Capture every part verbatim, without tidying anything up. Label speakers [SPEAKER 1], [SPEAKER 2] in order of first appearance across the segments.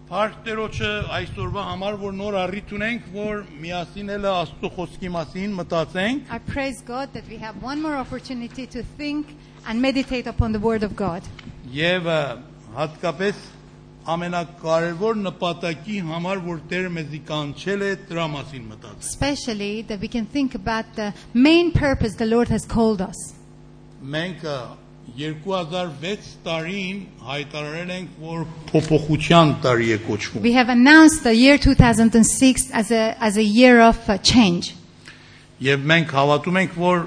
[SPEAKER 1] Հարկ Տերոջը այսօրվա համար որ նոր առիթ ունենք, որ միասին էլ Աստծո խոսքի մասին մտածենք։
[SPEAKER 2] I praise God that we have one more opportunity to think and meditate upon the word of God.
[SPEAKER 1] Եվ հատկապես ամենակարևոր նպատակի համար, որ Տերը մեզի կանչել է, դրա մասին մտածենք։
[SPEAKER 2] Especially that we can think about the main purpose the Lord has called us.
[SPEAKER 1] Մենք երկու հազար վեց տարին հայտարարել ենք, որ փոփոխության տարի է կոչվում։
[SPEAKER 2] We have announced the year two thousand six as a as a year of uh, change.
[SPEAKER 1] Եվ մենք հավատում ենք, որ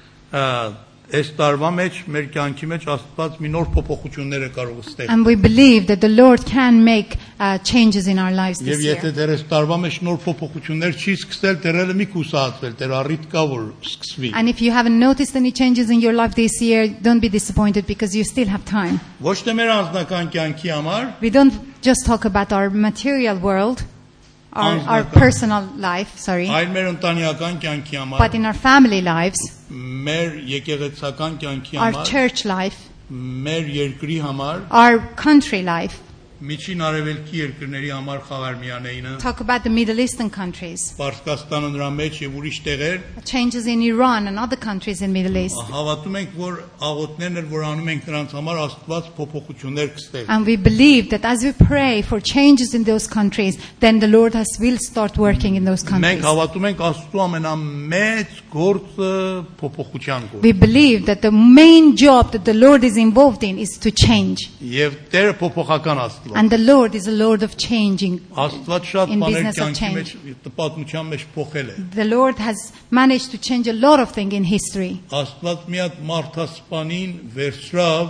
[SPEAKER 1] այս տարվա մեջ մեր կյանքի մեջ Աստված մի նոր փոփոխություններ է կարող ստեղծել։
[SPEAKER 2] And we believe that the Lord can make uh, changes in our lives this
[SPEAKER 1] year. Եվ եթե դեռ այս տարվա մեջ նոր փոփոխություններ չի սկսել, դեռ մի կուսացվել, դեռ առիթ կա որ սկսվի։
[SPEAKER 2] And if you haven't noticed any changes in your life this year, don't be disappointed because you still have time.
[SPEAKER 1] Ոչ թե մեր անձնական կյանքի համար,
[SPEAKER 2] we don't just talk about our material world, our, our personal life, sorry,
[SPEAKER 1] այլ մեր ընտանեկան կյանքի համար,
[SPEAKER 2] but in our family lives,
[SPEAKER 1] մեր եկեղեցական կյանքի
[SPEAKER 2] our
[SPEAKER 1] համար,
[SPEAKER 2] church life,
[SPEAKER 1] մեր երկրի համար,
[SPEAKER 2] our country life.
[SPEAKER 1] Միջին արևելքի երկրների համար խաղարմիանեինը,
[SPEAKER 2] talk about the Middle Eastern countries,
[SPEAKER 1] Պարսկաստանը նրա մեջ եւ ուրիշ տեղեր,
[SPEAKER 2] changes in Iran and other countries in Middle East.
[SPEAKER 1] Հավատում ենք, որ աղոթներն էլ որ անում ենք նրանց համար Աստված փոփոխություններ կստեղծի։
[SPEAKER 2] And we believe that as we pray for changes in those countries, then the Lord has will start working in those countries.
[SPEAKER 1] Մենք հավատում ենք Աստծո ամենամեծ գործը փոփոխության գործը։
[SPEAKER 2] We believe that the main job that the Lord is involved in is to change.
[SPEAKER 1] Եվ Տերը փոփոխական Աստված։
[SPEAKER 2] And the Lord is a Lord of changing.
[SPEAKER 1] Աստված շատ
[SPEAKER 2] in
[SPEAKER 1] բաներ
[SPEAKER 2] business of
[SPEAKER 1] կյանքի մեջ
[SPEAKER 2] change.
[SPEAKER 1] պատմության մեջ փոխել է։
[SPEAKER 2] The Lord has managed to change a lot of things in history.
[SPEAKER 1] Աստված մի հատ մարդասպանին վերցրավ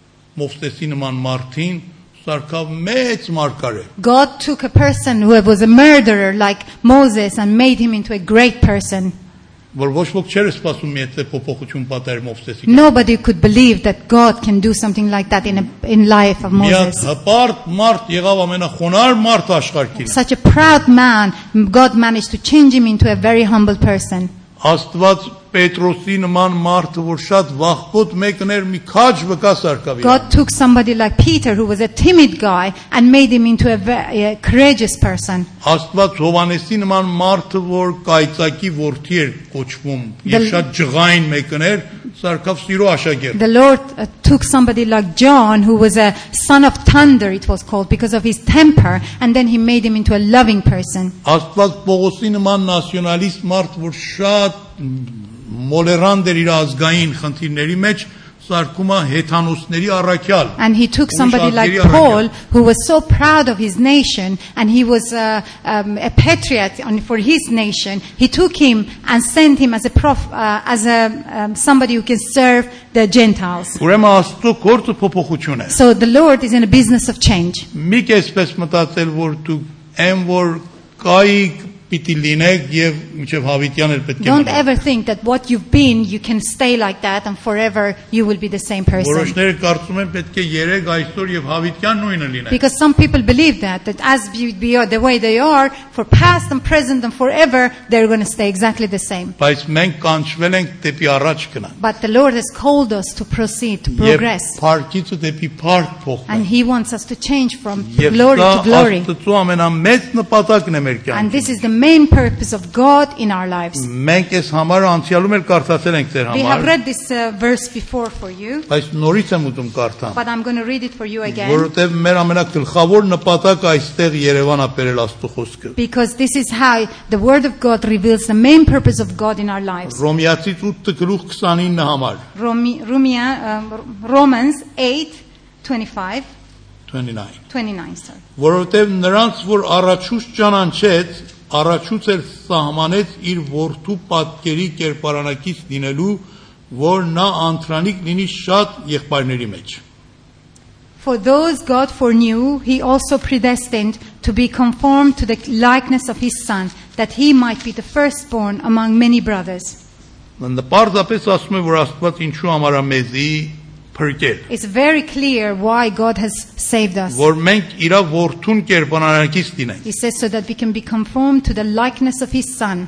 [SPEAKER 1] Մովսեսի նման մարդին, սարքավ մեծ մարգարե։
[SPEAKER 2] God took a person who was a murderer like Moses and made him into a great person.
[SPEAKER 1] Որ ոչ ոք չէր սպասում մի հատ փոփոխություն պատեր Մովսեսի։
[SPEAKER 2] Nobody could believe that God can do something like that in a, in life of Moses.
[SPEAKER 1] Մի հատ հպարտ մարդ եղավ ամենախոնար մարդ աշխարհին։
[SPEAKER 2] Such a proud man, God managed to change him into a very humble person.
[SPEAKER 1] Աստված Պետրոսի նման մարդը, որ շատ վախկոտ մեկն էր, մի քաջ վկա սարքավ։
[SPEAKER 2] God took somebody like Peter who was a timid guy and made him into a, very, a courageous person.
[SPEAKER 1] Աստված Հովանեսի նման մարդը, որ կայծակի որդի էր կոչվում, եւ շատ ջղային մեկն էր, սարքավ սիրո աշակերտ։
[SPEAKER 2] The Lord uh, took somebody like John who was a son of thunder, it was called, because of his temper, and then he made him into a loving person.
[SPEAKER 1] Աստված Պողոսի նման նացիոնալիստ մարդ, որ շատ մոլերանդ էր իր ազգային խնդիրների մեջ, սարքում է հեթանոսների առաքյալ։
[SPEAKER 2] And he took somebody like Paul who was so proud of his nation and he was uh, um, a patriot on, for his nation. He took him and sent him as a prof, uh, as a um, somebody who can serve the Gentiles.
[SPEAKER 1] Ուրեմն Աստծո գործը փոփոխություն է։
[SPEAKER 2] So the Lord is in a business of change.
[SPEAKER 1] Մի կեսպես մտածել, որ դու այն որ կայք պիտի լինեք եւ մինչեւ հավիտյան էլ պետք է։
[SPEAKER 2] Don't ever think that what you've been you can stay like that and forever you will be the same person.
[SPEAKER 1] Որոշները կարծում են պետք է երեք այսօր եւ հավիտյան նույնը լինեն։
[SPEAKER 2] Because some people believe that that as we, we are the way they are for past and present and forever they're going to stay exactly the same.
[SPEAKER 1] Բայց մենք կանչվել ենք դեպի առաջ գնալ։
[SPEAKER 2] But the Lord has called us to proceed, to progress.
[SPEAKER 1] Եվ փառքից դեպի փառք փոխվել։
[SPEAKER 2] And he wants us to change from glory to glory.
[SPEAKER 1] Աստծո ամենամեծ նպատակն է մեր կյանքում։
[SPEAKER 2] And this is the main purpose of God in our lives.
[SPEAKER 1] Մենք այս համարը անցյալում էլ կարդացել ենք ձեր համար։
[SPEAKER 2] We have read this uh, verse before for you.
[SPEAKER 1] Բայց նորից եմ ուզում կարդամ։
[SPEAKER 2] But I'm going to read it for you again.
[SPEAKER 1] Որովհետև մեր ամենագլխավոր նպատակը այստեղ Երևան է բերել Աստծո խոսքը։
[SPEAKER 2] Because this is how the word of God reveals the main purpose of God in our lives.
[SPEAKER 1] Ռոմիացից ութ գլուխ քսանինը համար։
[SPEAKER 2] Romia, um, Romans eight twenty-five.
[SPEAKER 1] twenty-nine.
[SPEAKER 2] twenty-nine, sorry.
[SPEAKER 1] Որովհետև նրանց որ առաջուց ճանաչեց, առաջուց էլ սահմանեց իր որդու պատկերի կերպարանակից լինելու, որ նա անտրանիկ լինի շատ եղբայրների մեջ։
[SPEAKER 2] For those God foreknew, he also predestined to be conformed to the likeness of his son, that he might be the firstborn among many brothers.
[SPEAKER 1] Պարզապես ասում է, որ Աստված ինչու համար է մեզի փրկել։
[SPEAKER 2] It's very clear why God has saved us.
[SPEAKER 1] Որ մենք իր որդուն կերպարանակից լինենք։
[SPEAKER 2] He says so that we can be conformed to the likeness of his son.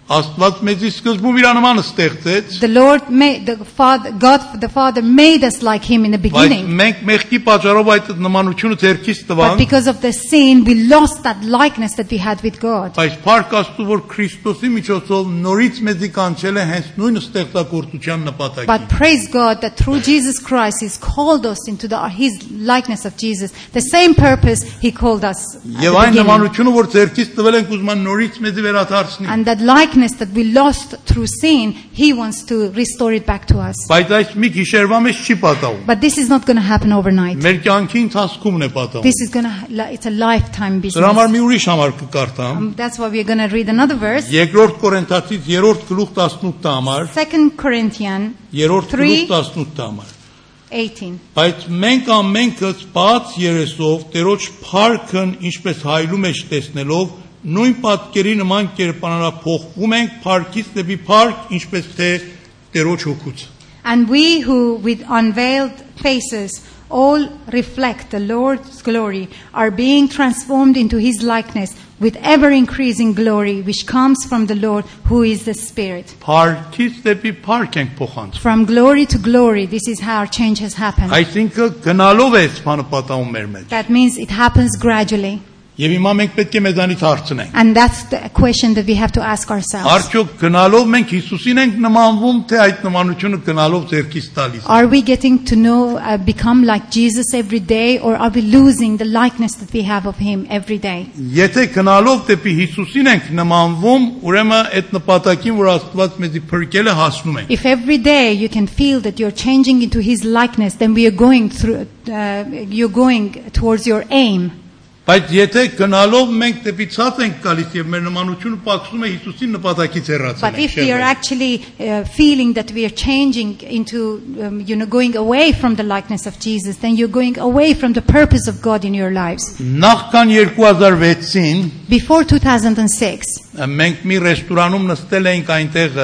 [SPEAKER 1] Աստված մեզի սկզբում իր նմանը ստեղծեց,
[SPEAKER 2] The Lord made the Father, God the Father made us like Him in the
[SPEAKER 1] բայց
[SPEAKER 2] beginning.
[SPEAKER 1] մենք մեղքի պատճառով այդ նմանությունը ձեռքից
[SPEAKER 2] But
[SPEAKER 1] տվանք,
[SPEAKER 2] because of the sin, we lost that likeness that we had with God.
[SPEAKER 1] բայց Փառք Աստծո, որ Քրիստոսի միջոցով նորից մեզի կանչել է հենց նույն ստեղծագործության նպատակին։
[SPEAKER 2] But praise God that through Jesus Christ, He's called us into the, His likeness of Jesus. The same purpose He called us at
[SPEAKER 1] Եվ
[SPEAKER 2] the
[SPEAKER 1] այն
[SPEAKER 2] beginning.
[SPEAKER 1] նմանությունը, որ ձեռքից տվել ենք, ուզում եմ նորից մեզի վերադարձնի։
[SPEAKER 2] And that likeness that we lost through sin, He wants to restore it back to us.
[SPEAKER 1] Բայց այս մի գիշերվա մեջ չի պատահում։
[SPEAKER 2] But this is not going to happen overnight.
[SPEAKER 1] Մեր կյանքի ընթացքում է պատահում։
[SPEAKER 2] This is going to, it's a lifetime
[SPEAKER 1] Դրա համար
[SPEAKER 2] business.
[SPEAKER 1] մի ուրիշ համար կկարդամ։
[SPEAKER 2] Um, that's why we're going to read another verse.
[SPEAKER 1] Երկրորդ Կորինթացից երրորդ գլուխ տասնութ համար,
[SPEAKER 2] Second Corinthians
[SPEAKER 1] երրորդ
[SPEAKER 2] three
[SPEAKER 1] գլուխ տասնութ համար։
[SPEAKER 2] eighteen.
[SPEAKER 1] Բայց մենք ամենքս բաց երեսով Տերոջ փառքն ինչպես հայլու մեջ տեսնելով նույն պատկերի նման կերպարանափոխվում ենք փառքից դեպի փառք, ինչպես թե Տերոջ հոգուց։
[SPEAKER 2] And we who with unveiled faces all reflect the Lord's glory are being transformed into His likeness with ever increasing glory which comes from the Lord who is the Spirit.
[SPEAKER 1] Փառքից դեպի փառք ենք փոխանցվում։
[SPEAKER 2] From glory to glory, this is how change has happened.
[SPEAKER 1] Այսինքն գնալով է սփանը պատահում մեր մեջ։
[SPEAKER 2] That means it happens gradually.
[SPEAKER 1] Եվ հիմա մենք պետք է մեզանից հարցնենք։
[SPEAKER 2] And that's the question that we have to ask ourselves.
[SPEAKER 1] Արդյոք գնալով մենք Հիսուսին ենք նմանվում, թե այդ նմանությունը գնալով ձեռքից տալիս։
[SPEAKER 2] Are we getting to know, uh, become like Jesus every day, or are we losing the likeness that we have of Him every day?
[SPEAKER 1] Եթե գնալով դեպի Հիսուսին ենք նմանվում, ուրեմն այդ նպատակին, որ Աստված մեզի փրկել է, հասնում ենք։
[SPEAKER 2] If every day you can feel that you're changing into His likeness, then we are going through, uh, you're going towards your aim.
[SPEAKER 1] Բայց եթե գնալով մենք դեպի ցած ենք գալիս եւ մեր նմանությունը պակսում է Հիսուսի նպատակից հեռացել
[SPEAKER 2] But if
[SPEAKER 1] ենք։
[SPEAKER 2] we are actually uh, feeling that we are changing into, um, you know, going away from the likeness of Jesus, then you're going away from the purpose of God in your lives.
[SPEAKER 1] Նախքան երկու հազար վեցին
[SPEAKER 2] Before two thousand six,
[SPEAKER 1] մենք մի ռեստորանում նստել էինք, այնտեղ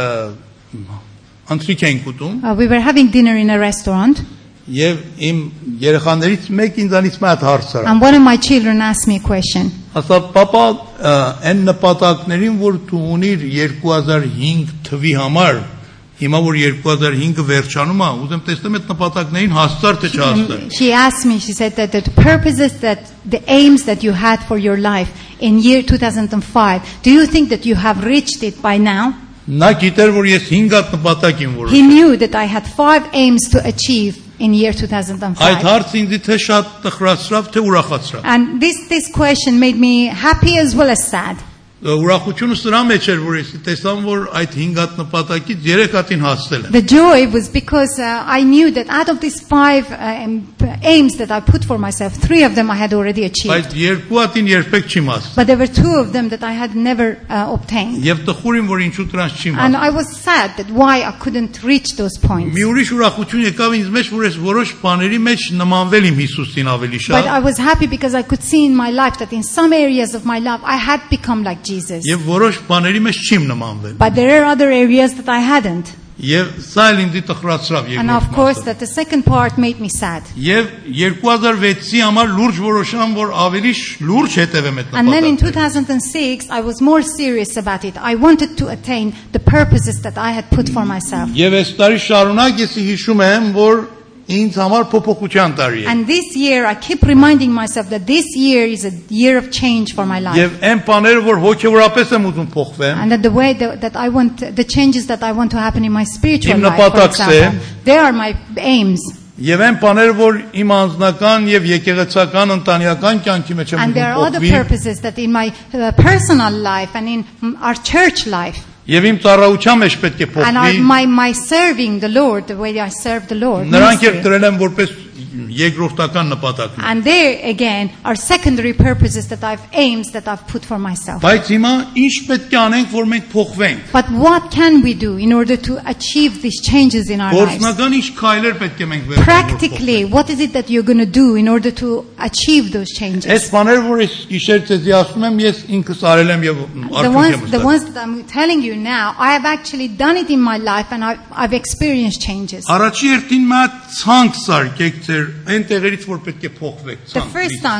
[SPEAKER 1] ընթրիք էինք ուտում
[SPEAKER 2] uh, we were having dinner in a restaurant,
[SPEAKER 1] եւ իմ երեխաներից մեկ ինձանից մի հատ հարց արավ։
[SPEAKER 2] and one of my children asked me a question.
[SPEAKER 1] Ասա պապա, այն նպատակներին, որ դու ունիր երկու հազար հինգ թվի համար, հիմա որ երկու հազար հինգը վերջանում է, ուզեմ տեսնեմ այդ նպատակներին հասցար թե չհասցար։
[SPEAKER 2] She asked me, she said that the purposes that, the aims that you had for your life in year two thousand five, do you think that you have reached it by now?
[SPEAKER 1] Նա գիտեր, որ ես հինգ հատ նպատակ եմ
[SPEAKER 2] He
[SPEAKER 1] որոշել։
[SPEAKER 2] knew that I had five aims to achieve in year two thousand
[SPEAKER 1] Այդ
[SPEAKER 2] five.
[SPEAKER 1] հարցը ինձ թե շատ տխրացրավ, թե ուրախացրավ։
[SPEAKER 2] And this, this question made me happy as well as sad.
[SPEAKER 1] Ուրախությունը սրա մեջ էր, որ ես տեսամ, որ այդ հինգ հատ նպատակից երեք հատին հասել եմ։
[SPEAKER 2] The joy was because uh, I knew that out of these five uh, aims that I put for myself, three of them I had already achieved.
[SPEAKER 1] Բայց երկու հատին երբեք չիմ հասել։
[SPEAKER 2] But there were two of them that I had never uh, obtained.
[SPEAKER 1] Եվ տխուր եմ, որ ինչու դրանց չիմ
[SPEAKER 2] And
[SPEAKER 1] հասել։
[SPEAKER 2] I was sad that why I couldn't reach those points.
[SPEAKER 1] Մի ուրիշ ուրախություն եկավ ինձ մեջ, որ ես որոշ բաների մեջ նմանվել եմ Հիսուսին ավելի
[SPEAKER 2] But I
[SPEAKER 1] շատ։
[SPEAKER 2] was happy because I could see in my life that in some areas of my life I had become like Jesus.
[SPEAKER 1] Եվ որոշ բաների մեջ չիմ նմանվել։
[SPEAKER 2] But there are other areas that I hadn't.
[SPEAKER 1] Եվ սա էլ ինձ տխրացրավ
[SPEAKER 2] And of
[SPEAKER 1] երկրորդ
[SPEAKER 2] course
[SPEAKER 1] մասը։
[SPEAKER 2] that the second part made me sad.
[SPEAKER 1] Եվ երկու հազար վեցի համար լուրջ որոշամ, որ ավելի լուրջ հետևեմ այդ
[SPEAKER 2] And then in two
[SPEAKER 1] նպատակին։
[SPEAKER 2] thousand six I was more serious about it. I wanted to attain the purposes that I had put for myself.
[SPEAKER 1] Եվ այս տարի շարունակ ես հիշում եմ, որ ինձ համար փոփոխության տարի է։
[SPEAKER 2] And this year I keep reminding myself that this year is a year of change for my life.
[SPEAKER 1] Եվ այն բաները, որ հոգեորապես եմ ուզում փոխվեմ,
[SPEAKER 2] And that the way that, that I want, the changes that I want to happen in my spiritual
[SPEAKER 1] Իմ
[SPEAKER 2] life, for
[SPEAKER 1] նպատակս է,
[SPEAKER 2] example, they are my aims.
[SPEAKER 1] եւ այն բաները, որ իմ անձնական եւ եկեղեցական ընտանեկան կյանքի մեջ եմ
[SPEAKER 2] And there
[SPEAKER 1] ուզում
[SPEAKER 2] are other
[SPEAKER 1] փոխվի,
[SPEAKER 2] purposes that in my uh, personal life and in mm, our church life.
[SPEAKER 1] եւ իմ ծառայության մեջ պետք է
[SPEAKER 2] And our,
[SPEAKER 1] փոխվի։
[SPEAKER 2] my, my serving the Lord, the way I serve the Lord.
[SPEAKER 1] Նրանք
[SPEAKER 2] ministry.
[SPEAKER 1] եւ դրել են որպես երկրորդական նպատակներ։
[SPEAKER 2] And there again are secondary purposes that I've aims that I've put for myself.
[SPEAKER 1] Բայց հիմա ինչ պետք է անենք, որ մենք փոխվենք։
[SPEAKER 2] But what can we do in order to achieve these changes in our lives?
[SPEAKER 1] Գործնական ինչ քայլեր պետք է մենք վերցնենք։
[SPEAKER 2] Practically, what is it that you're going to do in order to achieve those changes?
[SPEAKER 1] Այս բաները, որ ես գիշեր ցեզի ասում եմ, ես ինքս արել եմ եւ
[SPEAKER 2] The
[SPEAKER 1] արդյունք
[SPEAKER 2] ones,
[SPEAKER 1] եմ
[SPEAKER 2] the
[SPEAKER 1] ստացել։
[SPEAKER 2] ones that I'm telling you now, I have actually done it in my life and I've, I've experienced changes.
[SPEAKER 1] Առաջի երթին մա ցանկ սարքեք ձեր այն տեղերից, որ պետք է փոխվեք,
[SPEAKER 2] The
[SPEAKER 1] ցանկ։
[SPEAKER 2] first thing,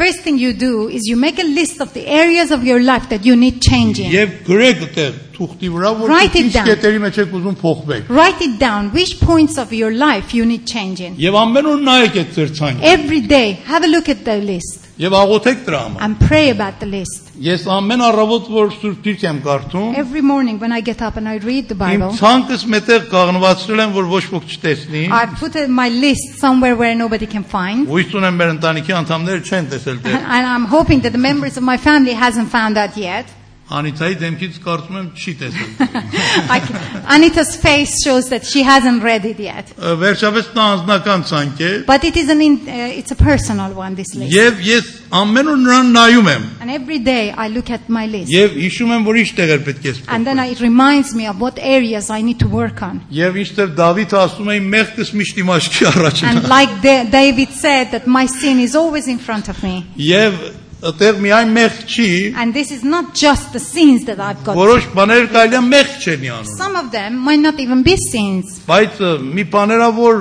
[SPEAKER 2] first thing you do is you make a list of the areas of your life that you need changing.
[SPEAKER 1] Եվ գրեք այդտեղ թուղթի վրա, որ
[SPEAKER 2] Write it
[SPEAKER 1] ինչ
[SPEAKER 2] down.
[SPEAKER 1] կետերի մեջ եք ուզում փոխվել։
[SPEAKER 2] Write it down. Which points of your life you need changing.
[SPEAKER 1] Եվ ամեն օր նայեք այդ ձեր ցանկը։
[SPEAKER 2] Every day, have a look at the list
[SPEAKER 1] Եվ աղոթեք դրա համար։
[SPEAKER 2] and pray about the list.
[SPEAKER 1] Ես ամեն առավոտ որ Սուրբ Գիրք եմ կարդում,
[SPEAKER 2] Every morning when I get up and I read the
[SPEAKER 1] իմ
[SPEAKER 2] Bible,
[SPEAKER 1] ցանկս մետեղ կաղնվածրել եմ, որ ոչ ոք չտեսնի։
[SPEAKER 2] I put uh, my list somewhere where nobody can find.
[SPEAKER 1] Հույս ունեմ մեր ընտանիքի անդամները չեն տեսել դեռ։
[SPEAKER 2] And I'm hoping that the members of my family hasn't found that yet.
[SPEAKER 1] Անիտայի դեմքից կարծում եմ չի տեսել։
[SPEAKER 2] I can- Anita's face shows that she hasn't read it yet.
[SPEAKER 1] Վերջապես դա անձնական ցանկ է,
[SPEAKER 2] But it is an in, uh, it's a personal one, this list.
[SPEAKER 1] եւ ես ամեն օր նրան նայում եմ,
[SPEAKER 2] And every day I look at my list.
[SPEAKER 1] եւ հիշում եմ, որ ինչ տեղեր պետք է
[SPEAKER 2] And then
[SPEAKER 1] սփոփել։
[SPEAKER 2] I, it reminds me of what areas I need to work on.
[SPEAKER 1] Եվ ինչտեղ Դավիթը ասում է, մեղքս միշտ իմ աչքի առաջ
[SPEAKER 2] And
[SPEAKER 1] է։
[SPEAKER 2] like Da- David said, that my sin is always in front of me.
[SPEAKER 1] Եվ այդտեղ միայն մեղք չի,
[SPEAKER 2] And this is not just the sins that I've got.
[SPEAKER 1] որոշ բաներ կարելի է մեղք չեն անում։
[SPEAKER 2] Some of them might not even be sins.
[SPEAKER 1] Բայց ը, մի բաներա որ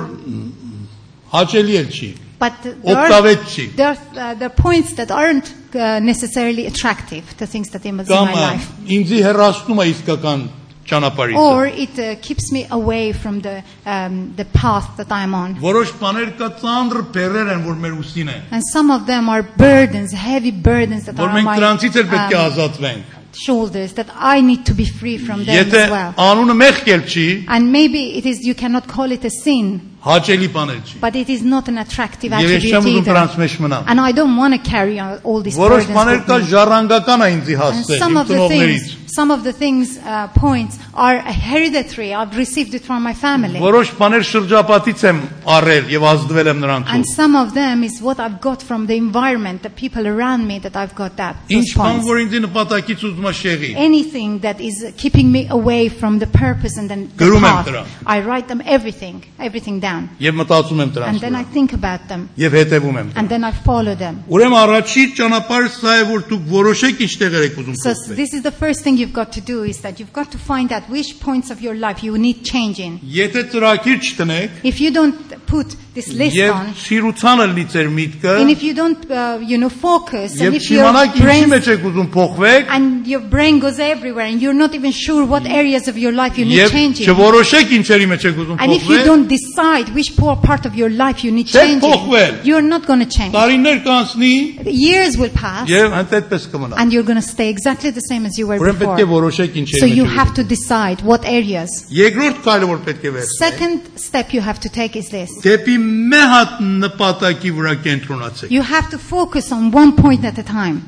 [SPEAKER 1] հաճելի էլ չի,
[SPEAKER 2] But there are,
[SPEAKER 1] օգտավետ չի։
[SPEAKER 2] there are, uh, there are points that aren't uh, necessarily attractive, the things that in my
[SPEAKER 1] Կամ ը,
[SPEAKER 2] life.
[SPEAKER 1] ինձի հեռացնում է իսկական ճանապարհից։
[SPEAKER 2] Or it uh, keeps me away from the, um, the path that I'm on.
[SPEAKER 1] Որոշ բաներ կա ծանր բերեր են, որ մեր ուսին են,
[SPEAKER 2] And some of them are burdens, heavy burdens that
[SPEAKER 1] որ
[SPEAKER 2] are on
[SPEAKER 1] մենք դրանցից էլ պետք է
[SPEAKER 2] my um,
[SPEAKER 1] ազատվենք։
[SPEAKER 2] shoulders, that I need to be free from them
[SPEAKER 1] Եթե
[SPEAKER 2] as well.
[SPEAKER 1] անունը մեղք էլ չի,
[SPEAKER 2] And maybe it is, you cannot call it a sin,
[SPEAKER 1] հաճելի բան էլ չի։
[SPEAKER 2] but it is not an attractive
[SPEAKER 1] Եվ ես
[SPEAKER 2] attribute
[SPEAKER 1] չեմ ուզում
[SPEAKER 2] either.
[SPEAKER 1] դրանց մեջ մնալ։
[SPEAKER 2] And I don't want to carry on all these
[SPEAKER 1] Որոշ
[SPEAKER 2] burdens
[SPEAKER 1] բաներ
[SPEAKER 2] with
[SPEAKER 1] կա
[SPEAKER 2] me.
[SPEAKER 1] ժառանգական է ինձի
[SPEAKER 2] And
[SPEAKER 1] հասել,
[SPEAKER 2] some
[SPEAKER 1] իմ
[SPEAKER 2] of the
[SPEAKER 1] ծնողներից։
[SPEAKER 2] things, some of the things, uh, points are hereditary. I've received it from my family.
[SPEAKER 1] Որոշ բաներ շրջապատից եմ առել եւ ազդվել եմ նրանցով։
[SPEAKER 2] And some of them is what I've got from the environment, the people around me, that I've got that. Those
[SPEAKER 1] Ինչ բան
[SPEAKER 2] points.
[SPEAKER 1] որ ինձի նպատակից ուզում է շեղի։
[SPEAKER 2] Anything that is keeping me away from the purpose and then the
[SPEAKER 1] Գրում եմ
[SPEAKER 2] path,
[SPEAKER 1] դրան։
[SPEAKER 2] I write them everything, everything down.
[SPEAKER 1] Եվ մտածում եմ
[SPEAKER 2] And
[SPEAKER 1] դրանց
[SPEAKER 2] then I
[SPEAKER 1] վրա։
[SPEAKER 2] think about them.
[SPEAKER 1] Եվ հետևում եմ։
[SPEAKER 2] And then I follow them.
[SPEAKER 1] Ուրեմն առաջի ճանապարհը սա է, որ դուք որոշեք ինչ տեղեր եք ուզում
[SPEAKER 2] So
[SPEAKER 1] փոխել։
[SPEAKER 2] this is the first thing you've got to do, is that you've got to find out which points of your life you need changing.
[SPEAKER 1] Եթե ծրագիր չտնեք,
[SPEAKER 2] If you don't put this list
[SPEAKER 1] եւ
[SPEAKER 2] on,
[SPEAKER 1] սիրուցանը լի ձեր միտքը,
[SPEAKER 2] and if you don't, uh, you know, focus, and
[SPEAKER 1] եւ
[SPEAKER 2] if your
[SPEAKER 1] չիմանաք ինչի
[SPEAKER 2] brain
[SPEAKER 1] մեջ եք ուզում փոխվեք,
[SPEAKER 2] and your brain goes everywhere, and you're not even sure what areas of your life you need
[SPEAKER 1] եւ
[SPEAKER 2] changing,
[SPEAKER 1] չորոշեք ինչերի մեջ եք ուզում
[SPEAKER 2] and if you
[SPEAKER 1] փոխվել,
[SPEAKER 2] don't decide which poor part of your life you need
[SPEAKER 1] Չեք
[SPEAKER 2] changing,
[SPEAKER 1] փոխվել։
[SPEAKER 2] you're not going to change.
[SPEAKER 1] տարիներ կանցնի
[SPEAKER 2] Years will pass,
[SPEAKER 1] եւ հենց այդպես կմնա։
[SPEAKER 2] and you're going to stay exactly the same as you were
[SPEAKER 1] Ուրեմն պետք է
[SPEAKER 2] before.
[SPEAKER 1] որոշեք ինչերի
[SPEAKER 2] So
[SPEAKER 1] մեջ
[SPEAKER 2] you
[SPEAKER 1] եք
[SPEAKER 2] have
[SPEAKER 1] ուզում։
[SPEAKER 2] to decide what areas.
[SPEAKER 1] Երկրորդ քայլը որ պետք է վերցնեք,
[SPEAKER 2] Second step you have to take is this.
[SPEAKER 1] դեպի մեհատ նպատակի վրա կենտրոնացեք։
[SPEAKER 2] You have to focus on one point at a time.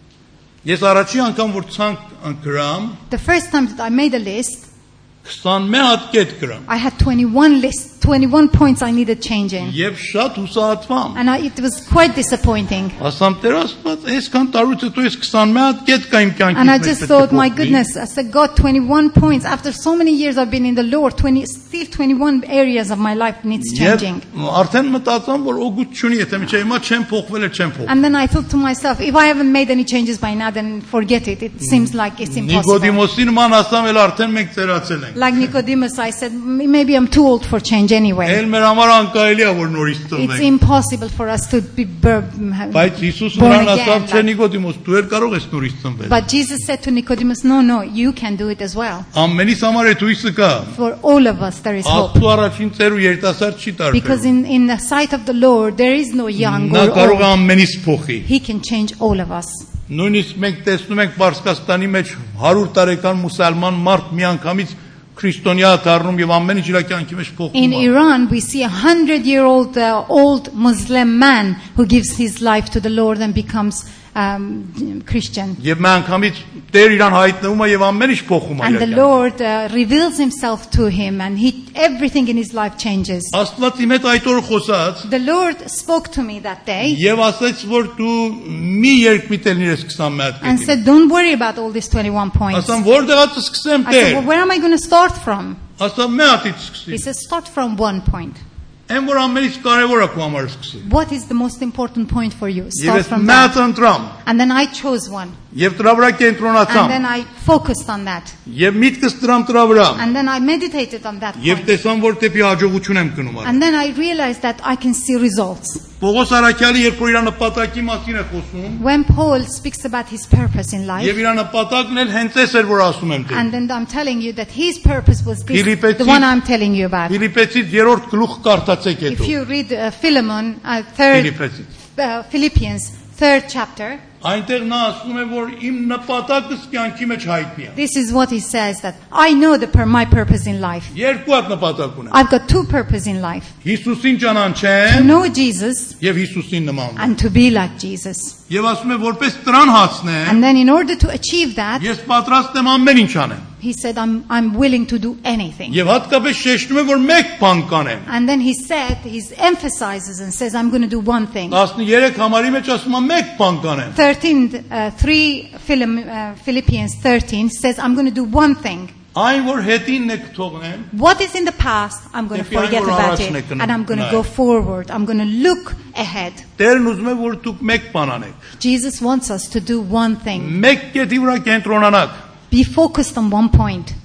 [SPEAKER 1] Ես առաջի անգամ որ ցանկ անգրամ,
[SPEAKER 2] The first time that I made a list,
[SPEAKER 1] քսանմեկ հատ կետ գրամ
[SPEAKER 2] I had twenty-one lists, twenty-one points I needed changing.
[SPEAKER 1] եւ շատ հուսահատվամ։
[SPEAKER 2] And I, it was quite disappointing.
[SPEAKER 1] Ասամ Տեր Աստված, այսքան տարուց հետո ես քսանմեկ հատ կետ կա իմ կյանքից
[SPEAKER 2] And I
[SPEAKER 1] մեջ
[SPEAKER 2] just
[SPEAKER 1] պետք է
[SPEAKER 2] thought, my
[SPEAKER 1] փոխվի։
[SPEAKER 2] goodness, I said, God, twenty-one points. After so many years I've been in the Lord, twenty, still twenty-one areas of my life needs changing.
[SPEAKER 1] Եվ արդեն մտածամ, որ օգուտ չունի, եթե միջի հիմա չեմ փոխվել, չեմ փոխվել։
[SPEAKER 2] And then I thought to myself, if I haven't made any changes by now, then forget it. It seems like it's impossible.
[SPEAKER 1] Նիկոդիմոսի նման ասամ, էլ արդեն մենք ծերացել ենք։
[SPEAKER 2] Like Nicodemus, I said, "M- maybe I'm too old for change anyway.
[SPEAKER 1] Էլ մեր համար անկարելի է որ նորից
[SPEAKER 2] It's
[SPEAKER 1] ծնվենք։
[SPEAKER 2] impossible for us to be bur-
[SPEAKER 1] Բայց Հիսուս
[SPEAKER 2] born
[SPEAKER 1] նրան
[SPEAKER 2] again.
[SPEAKER 1] ասավ, չէ
[SPEAKER 2] like-
[SPEAKER 1] Նիկոդիմոս, դու էլ կարող ես նորից ծնվել։
[SPEAKER 2] But Jesus said to Nicodemus, no, no, you can do it as well.
[SPEAKER 1] Ամենից համար այդ հույսը կա։
[SPEAKER 2] For all of us there is hope.
[SPEAKER 1] Աստծո առաջին ծեր ու երիտասարդ չի
[SPEAKER 2] Because
[SPEAKER 1] տարբերում։
[SPEAKER 2] in, in the sight of the Lord, there is no young
[SPEAKER 1] Նա
[SPEAKER 2] or
[SPEAKER 1] կարող է
[SPEAKER 2] old.
[SPEAKER 1] ամենից փոխի։
[SPEAKER 2] He can change all of us.
[SPEAKER 1] Նույնիսկ մենք տեսնում ենք Պարսկաստանի մեջ հարյուր տարեկան մուսալման մարդ միանգամից քրիստոնյա դառնում եւ ամեն ինչ իր կյանքի մեջ
[SPEAKER 2] In
[SPEAKER 1] փոխվում է։
[SPEAKER 2] Iran, we see a hundred-year-old uh, old Muslim man who gives his life to the Lord and becomes um, Christian.
[SPEAKER 1] Եվ միանգամից Տեր իրան հայտնվում է եւ ամեն ինչ փոխում է
[SPEAKER 2] And
[SPEAKER 1] իր
[SPEAKER 2] the
[SPEAKER 1] կյանքում։
[SPEAKER 2] Lord uh, reveals himself to him, and he, everything in his life changes.
[SPEAKER 1] Աստված իմ հետ այդ օրը խոսած
[SPEAKER 2] The Lord spoke to me that day
[SPEAKER 1] եւ ասաց, որ դու մի երկմիտել իրես քսանմեկ
[SPEAKER 2] and
[SPEAKER 1] կետի։
[SPEAKER 2] said, don't worry about all these twenty-one points.
[SPEAKER 1] Ասամ որտեղից սկսեմ
[SPEAKER 2] I said, well,
[SPEAKER 1] Տեր։
[SPEAKER 2] where am I going to start from?
[SPEAKER 1] Ասամ մի հատից
[SPEAKER 2] He
[SPEAKER 1] սկսի։
[SPEAKER 2] said, start from one point.
[SPEAKER 1] Այն որ ամենից կարևորը քո համար սկսի։
[SPEAKER 2] What is the most important point for you?
[SPEAKER 1] Եվ
[SPEAKER 2] Start
[SPEAKER 1] ես
[SPEAKER 2] from
[SPEAKER 1] մի
[SPEAKER 2] that.
[SPEAKER 1] հատ ընտրամ։
[SPEAKER 2] And then I chose one.
[SPEAKER 1] Եվ դրա վրա
[SPEAKER 2] And
[SPEAKER 1] կենտրոնացամ։
[SPEAKER 2] then I focused on that.
[SPEAKER 1] Եվ միտքս դրամ դրա վրա։
[SPEAKER 2] And then I meditated on that
[SPEAKER 1] Եվ
[SPEAKER 2] point.
[SPEAKER 1] տեսամ, որ դեպի հաջողություն եմ գնում արի։
[SPEAKER 2] And then I realized that I can see results.
[SPEAKER 1] Պողոս Արաքյալը երբ որ իր նպատակի մասին է խոսում,
[SPEAKER 2] When Paul speaks about his purpose in life,
[SPEAKER 1] եւ իր նպատակն էլ հենց էս էր, որ ասում եմ դե։
[SPEAKER 2] and then I'm telling you that his purpose was this,
[SPEAKER 1] Philippians-
[SPEAKER 2] the one I'm telling you about.
[SPEAKER 1] Ֆիլիպեցից երրորդ գլուխ կարդացեք
[SPEAKER 2] If
[SPEAKER 1] հետո։
[SPEAKER 2] you read uh, Philemon, uh, third,
[SPEAKER 1] Ֆիլիպեցից։
[SPEAKER 2] uh, Philippians, third chapter,
[SPEAKER 1] Այնտեղ նա ասում է, որ իմ նպատակս կյանքի մեջ հայտնի է։
[SPEAKER 2] this is what he says, that I know the per- my purpose in life.
[SPEAKER 1] Երկու հատ նպատակ ունեմ։
[SPEAKER 2] I've got two purposes in life.
[SPEAKER 1] Հիսուսին
[SPEAKER 2] To
[SPEAKER 1] ճանաչեմ
[SPEAKER 2] know Jesus
[SPEAKER 1] եւ Հիսուսին նման։
[SPEAKER 2] and to be like Jesus.
[SPEAKER 1] Եվ ասում է, որպես տրան հասնեմ,
[SPEAKER 2] And then in order to achieve that,
[SPEAKER 1] ես պատրաստ եմ ամեն ինչ անեմ։
[SPEAKER 2] he said, I'm, I'm willing to do anything.
[SPEAKER 1] Եվ հատկապես շեշտում է, որ մեկ բան կանեմ։
[SPEAKER 2] And then he said, he emphasizes and says, I'm going to do one thing.
[SPEAKER 1] տասներեք համարի մեջ ասում է մեկ բան կանեմ։
[SPEAKER 2] thirteen, uh, three Philip, uh, Philippians thirteen says, I'm going to do one thing.
[SPEAKER 1] Այն որ հետինն եք թողնեմ,
[SPEAKER 2] What is in the past, I'm going to
[SPEAKER 1] Դեպի այն,
[SPEAKER 2] forget
[SPEAKER 1] որ
[SPEAKER 2] about
[SPEAKER 1] առաջն
[SPEAKER 2] it.
[SPEAKER 1] եք գնում,
[SPEAKER 2] And I'm going to
[SPEAKER 1] նայ։
[SPEAKER 2] go forward. I'm going to look ahead.
[SPEAKER 1] Տերն ուզում է, որ դուք մեկ բան անեք։
[SPEAKER 2] Jesus wants us to do one thing.
[SPEAKER 1] Մեկ կետի վրա կենտրոնանաք։
[SPEAKER 2] Be focused on one point.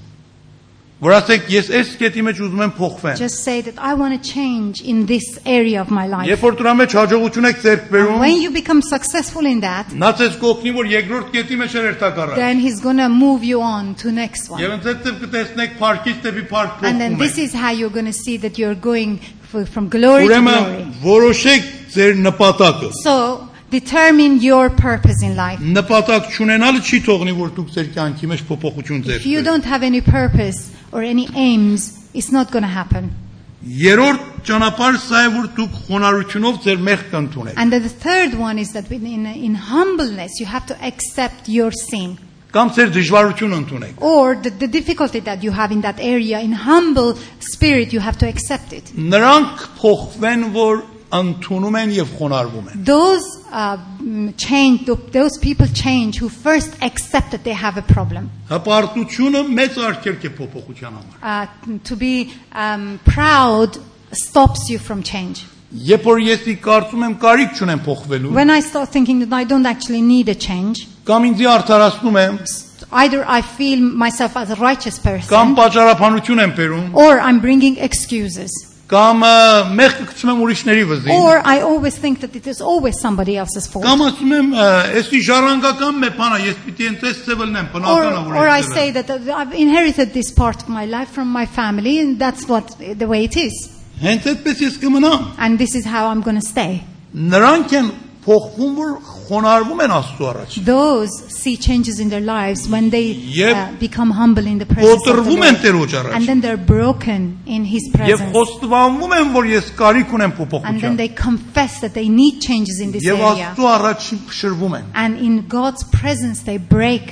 [SPEAKER 1] Որ ասեք, ես այս կետի մեջ ուզում եմ փոխվեմ։
[SPEAKER 2] Just say that I want to change in this area of my life.
[SPEAKER 1] Երբ որ դրա մեջ հաջողություն եք ձեռք
[SPEAKER 2] And
[SPEAKER 1] բերում,
[SPEAKER 2] when you become successful in that,
[SPEAKER 1] նա ցես կօգնի, որ երկրորդ կետի մեջ երթակառա։
[SPEAKER 2] then he's going to move you on to next one.
[SPEAKER 1] Եվ ընդ կտեսնեք փառքից դեպի փառք
[SPEAKER 2] And then this
[SPEAKER 1] փոխվում։
[SPEAKER 2] is how you're going to see that you're going f- from glory to
[SPEAKER 1] Ուրեմն
[SPEAKER 2] glory.
[SPEAKER 1] որոշեք ձեր նպատակը։
[SPEAKER 2] So, determine your purpose in life.
[SPEAKER 1] Նպատակ չունենալը չի թողնի, որ դուք ձեր կյանքի մեջ փոփոխություն
[SPEAKER 2] If you
[SPEAKER 1] ձեռք բերեք։
[SPEAKER 2] don't have any purpose or any aims, it's not going to happen.
[SPEAKER 1] Երրորդ ճանապարհը սա է, որ դուք խոնարհությունով ձեր մեղք կընդունեք։
[SPEAKER 2] And the third one is that in, in, in humbleness, you have to accept your sin.
[SPEAKER 1] Կամ ձեր դժվարություն ընդունեք։
[SPEAKER 2] Or the, the difficulty that you have in that area, in humble spirit, you have to accept it.
[SPEAKER 1] Նրանք փոխվեն, որ ընդունում են եւ խոնարհվում են։
[SPEAKER 2] Those uh, mm, change, those people change who first accept that they have a problem.
[SPEAKER 1] Հպարտությունը մեծ արգելք է փոփոխության համար։
[SPEAKER 2] Uh, to be um, proud stops you from change.
[SPEAKER 1] Երբ որ ես ի կարծում եմ կարիք չունեմ փոխվելու,
[SPEAKER 2] When I start thinking that I don't actually need a change,
[SPEAKER 1] կամ ինձ արդարացնում եմ,
[SPEAKER 2] either I feel myself as a righteous
[SPEAKER 1] կամ
[SPEAKER 2] person,
[SPEAKER 1] պատճառաբանություն եմ բերում,
[SPEAKER 2] or I'm bringing excuses,
[SPEAKER 1] կամ ը, մեղքը գցում եմ ուրիշների վզին,
[SPEAKER 2] or I always think that it is always somebody else's fault.
[SPEAKER 1] կամ ասում եմ, ը, «Էսի ժառանգական մե բանա, ես պիտի այնպես ծևլնեմ,
[SPEAKER 2] Or,
[SPEAKER 1] բնականա որ
[SPEAKER 2] or I
[SPEAKER 1] ես
[SPEAKER 2] say
[SPEAKER 1] ծևլեմ»։
[SPEAKER 2] that uh, I've inherited this part of my life from my family, and that's what the way it is.
[SPEAKER 1] Հենց այդպես ես կմնամ։
[SPEAKER 2] And this is how I'm going to stay.
[SPEAKER 1] Նրանք են փոխվում, որ խոնարհվում են Աստծո առաջ։
[SPEAKER 2] Those see changes in their lives when they
[SPEAKER 1] Եվ
[SPEAKER 2] uh, become humble in the presence of the
[SPEAKER 1] կոտրվում են
[SPEAKER 2] Lord.
[SPEAKER 1] Տերոջ առաջ։
[SPEAKER 2] And then they're broken in His
[SPEAKER 1] Եվ
[SPEAKER 2] presence.
[SPEAKER 1] խոստովանվում են, որ ես կարիք ունեմ
[SPEAKER 2] And then
[SPEAKER 1] փոփոխության։
[SPEAKER 2] they confess that they need changes in this
[SPEAKER 1] Եվ
[SPEAKER 2] area.
[SPEAKER 1] Աստծո առաջ փշրվում են։
[SPEAKER 2] And in God's presence they break.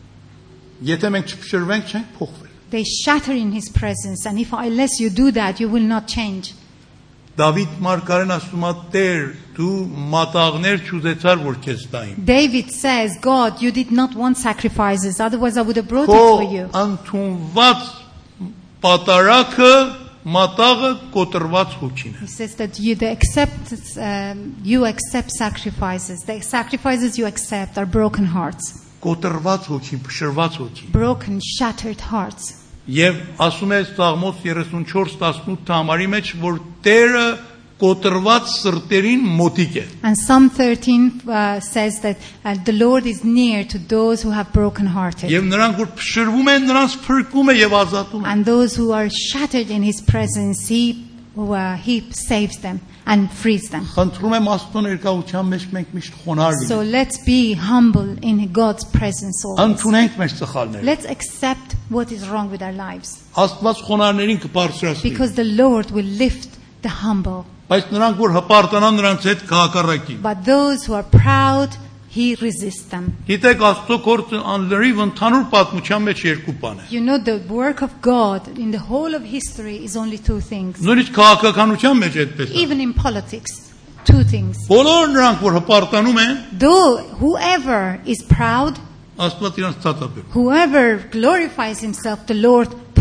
[SPEAKER 1] Եթե մենք չփշրվենք, չենք փոխվել։
[SPEAKER 2] They shatter in His presence. And if unless you do that, you will not change.
[SPEAKER 1] Դավիթ մարգարեն ասում է, Տեր, դու մատաղներ չուզեցար, որ քեզ տային։
[SPEAKER 2] David says, God, you did not want sacrifices, otherwise I would have brought it
[SPEAKER 1] Քո
[SPEAKER 2] for you.
[SPEAKER 1] ընդունված պատարակը մատաղը կոտրված հոգին է։
[SPEAKER 2] He says that you, the accept, um, you accept sacrifices. The sacrifices you accept are broken hearts.
[SPEAKER 1] Կոտրված հոգին, փշրված հոգին։
[SPEAKER 2] Broken, shattered hearts.
[SPEAKER 1] Եվ ասում է Սաղմոս thirty-four eighteen համարի մեջ, որ Տերը կոտրված սրտերին մոտիկ է։
[SPEAKER 2] And Psalm thirteen uh, says that uh, the Lord is near to those who have broken hearted.
[SPEAKER 1] Եվ նրանք որ փշրվում են, նրանց փրկում է եւ ազատում է։
[SPEAKER 2] And those who are shattered in His presence, He, uh, he saves them and frees them.
[SPEAKER 1] Խնդրում եմ Աստծո ներկայության մեջ մենք միշտ խոնարհ
[SPEAKER 2] So
[SPEAKER 1] լինենք։
[SPEAKER 2] let's be humble in God's presence always.
[SPEAKER 1] Ընդունենք մեր սխալները։
[SPEAKER 2] Let's accept what is wrong with our lives.
[SPEAKER 1] Աստված խոնարհներին կբարձրացնի։
[SPEAKER 2] Because the Lord will lift the humble.
[SPEAKER 1] Բայց նրանք որ հպարտանան, նրանց հետ կհակառակի։
[SPEAKER 2] But those who are proud, He resists them.
[SPEAKER 1] Գիտեք, Աստծո գործը անլրիվ ընդհանուր պատմության մեջ երկու բան է։
[SPEAKER 2] You know, the work of God in the whole of history is only two things.
[SPEAKER 1] Նույնիսկ քաղաքականության մեջ այդպես է։
[SPEAKER 2] Even in politics, two things.
[SPEAKER 1] Բոլոր նրանք որ հպարտանում են,
[SPEAKER 2] Though whoever is proud,
[SPEAKER 1] Աստված իրանց ցածաբերում։
[SPEAKER 2] whoever glorifies himself, the Lord pulls